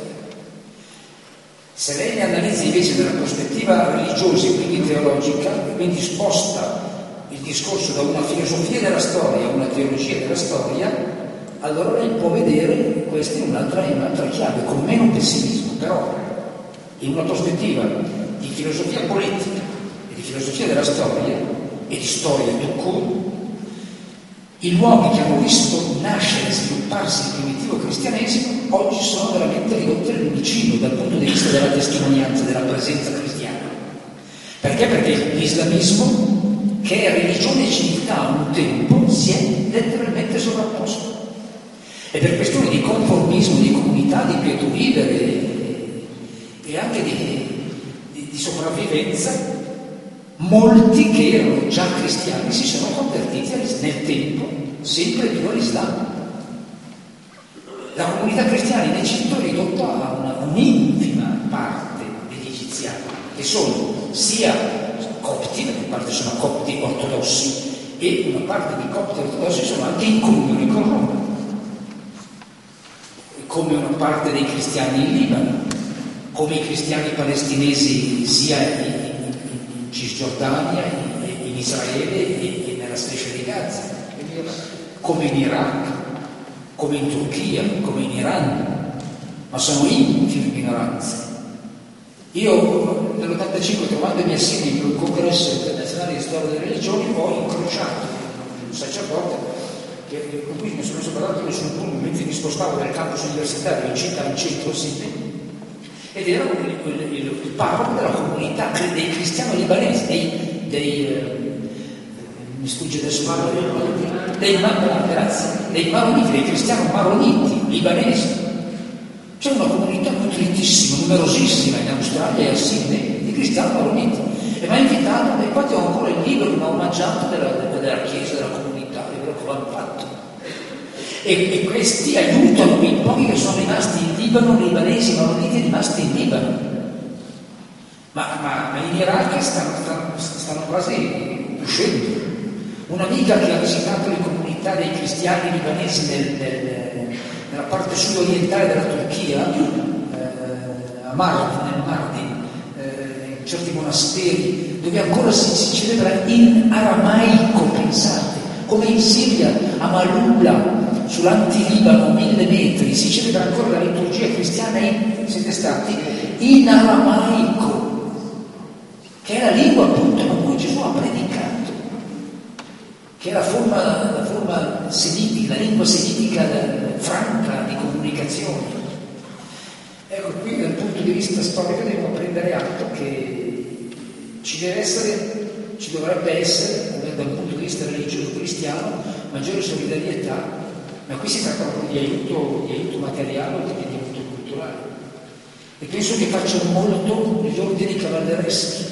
Se lei ne analizza invece nella prospettiva religiosa e quindi teologica, quindi sposta il discorso da una filosofia della storia a una teologia della storia, allora lei può vedere questo in un'altra chiave, con meno pessimismo, però in una prospettiva di filosofia politica e di filosofia della storia e di storia tout court, i luoghi che hanno visto nascere e svilupparsi il primitivo cristianesimo oggi sono veramente ridotti al lumicino dal punto di vista della testimonianza, della presenza cristiana. Perché? Perché l'islamismo, che è religione e civiltà a un tempo, si è letteralmente sovrapposto. E per questioni di conformismo, di comunità, di quieto vivere e anche di sopravvivenza, molti che erano già cristiani si sono convertiti nel tempo sempre più all'Islam. La comunità cristiana in Egitto è ridotta a un'infima parte degli egiziani, che sono sia copti, perché in parte sono copti ortodossi, e una parte di copti ortodossi sono anche in comunione con Roma, come una parte dei cristiani in Libano, come i cristiani palestinesi sia in Cisgiordania, in Israele e nella striscia di Gaza, come in Iraq, come in Turchia, come in Iran, ma sono infime minoranze. Io nell'85, trovandomi a Sydney per un congresso internazionale di storia delle religioni, ho incrociato un sacerdote con cui mi sono messo a parlare su un punto mentre mi spostavo dal campus universitario in città, in centro a Sydney, ed era il parroco della comunità dei cristiani libanesi, mi sfugge adesso dei maroniti, dei cristiani maroniti libanesi. C'è una comunità nutritissima, numerosissima in Australia e a Sydney di cristiani maroniti, e mi ha invitato, e infatti ho ancora il libro che mi ha omaggiato della chiesa, della comunità, è quello che hanno fatto. E questi aiutano i pochi che sono rimasti in Libano, libanesi maroniti rimasti in Libano. Ma in Iraq stanno quasi uscendo. Un'amica che ha visitato le comunità dei cristiani libanesi nella parte sud-orientale della Turchia, a Mardin, nel Mardin, in certi monasteri, dove ancora si celebra in aramaico, pensate, come in Siria, a Malulla, sull'anti-Libano, 1000 metri, si celebra ancora la liturgia cristiana, siete stati, in aramaico, che è la lingua appunto con cui Gesù ha predicato, che è la forma semitica, la lingua semitica franca di comunicazione. Ecco, qui dal punto di vista storico dobbiamo prendere atto che ci dovrebbe essere, dal punto di vista religioso cristiano, maggiore solidarietà, ma qui si tratta proprio di aiuto materiale o di aiuto culturale. E penso che facciano molto gli ordini cavallereschi,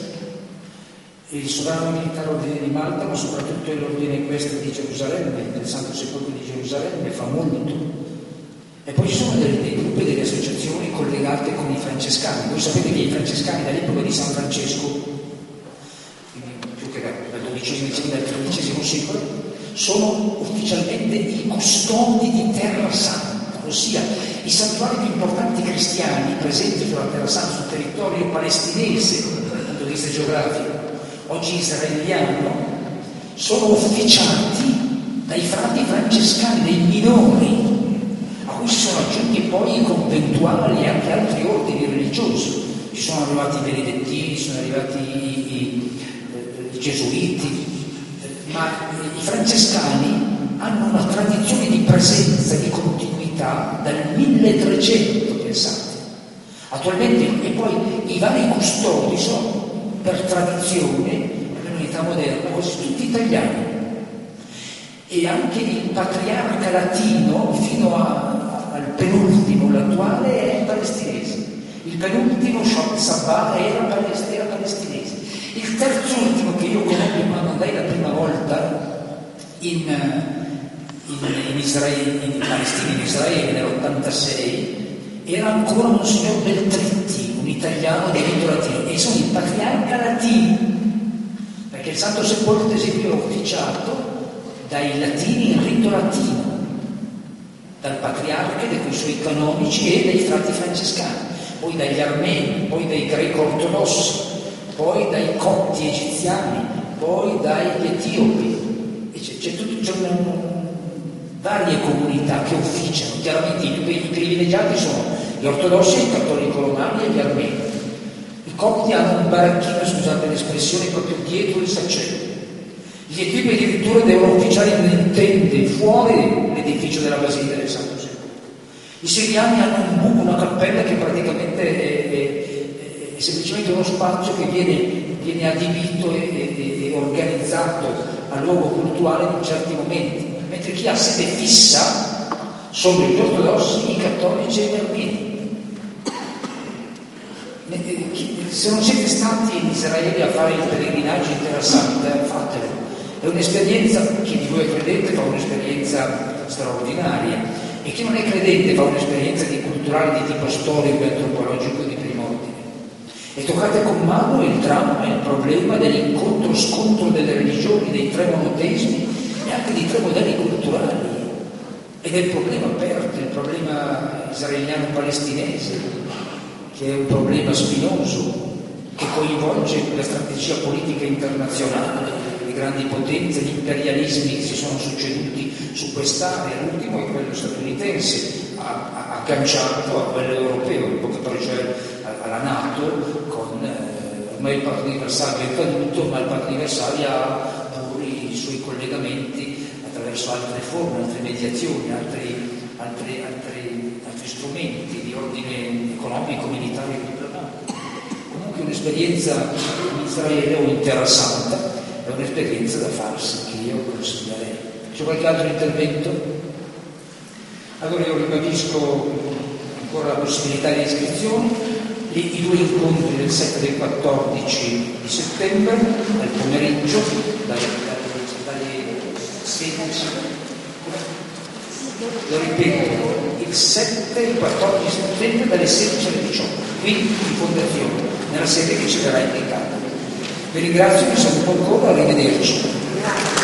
il sovrano militare ordine di Malta, ma soprattutto l'ordine equestre di Gerusalemme, del Santo Sepolcro di Gerusalemme, fa molto. E poi ci sono dei gruppi, delle associazioni collegate con i francescani. Voi sapete che i francescani dall'epoca di San Francesco, quindi più che dal XII, dal XIII secolo, sono ufficialmente i custodi di Terra Santa, ossia i santuari più importanti cristiani presenti sulla Terra Santa, sul territorio palestinese, dal punto di vista geografico, oggi israeliano, sono ufficiati dai frati francescani, dei minori, a cui si sono aggiunti poi i conventuali e anche altri ordini religiosi. Ci sono arrivati i benedettini, sono arrivati i gesuiti, ma i francescani hanno una tradizione di presenza, di continuità dal 1300, pensate. Attualmente, e poi i vari custodi sono per tradizione, nell'unità moderna, quasi tutti italiani. E anche il patriarca latino, fino al penultimo, l'attuale, è palestinese. Il penultimo, Sabah, era palestinese. Il terzultimo che io conobbi quando andai la prima volta in Palestina, in Israele, nell'86, era ancora un signor Beltretti, un italiano di rito latino, e sono il patriarca latino, perché il Santo Sepolcro, ad esempio, è officiato dai latini in rito latino, dal patriarca e dai suoi canonici e dai frati francescani, poi dagli armeni, poi dai greco-ortodossi, poi dai copti egiziani, poi dagli etiopi, e c'è varie comunità che ufficiano. Chiaramente i privilegiati sono gli ortodossi, i cattolici romani e gli armeni. I copti hanno un baracchino, scusate l'espressione, proprio dietro il sacello. Gli etiopi addirittura devono ufficiare in un tende fuori l'edificio della Basilica del Santo Sepolcro. I siriani hanno un buco, una cappella che praticamente è semplicemente uno spazio che viene adibito e organizzato a luogo cultuale in certi momenti, mentre chi ha sede fissa sono gli ortodossi, i cattolici e gli armeni. Se non siete stati in Israele a fare il pellegrinaggio in Terra Santa, fatelo. È un'esperienza, chi di voi è credente fa un'esperienza straordinaria, e chi non è credente fa un'esperienza culturale di tipo storico e antropologico di primo ordine. E toccate con mano il dramma e il problema dell'incontro-scontro delle religioni, dei tre monoteismi e anche di tre modelli culturali, e del problema aperto, il problema israeliano-palestinese, che è un problema spinoso, che coinvolge la strategia politica internazionale, le grandi potenze, gli imperialismi che si sono succeduti su quest'area. L'ultimo è quello statunitense, agganciato a quello europeo, in poche parole, cioè alla NATO, con ormai il patto di Varsavia è caduto, ma il patto di Varsavia ha pure i suoi collegamenti attraverso altre forme, altre mediazioni, altri strumenti di ordine economico, militare e diplomatico. Comunque un'esperienza in Israele o in Terra Santa è un'esperienza da farsi, che io consiglierei. C'è qualche altro intervento? Allora io ribadisco ancora la possibilità di iscrizione, i due incontri del 7 e del 14 di settembre, al pomeriggio, dalle 16. Lo ripeto, il 7 e il 14 settembre dalle 16 alle 18, qui in fondazione, nella sede che ci verrà indicata. Vi ringrazio, vi saluto ancora, arrivederci.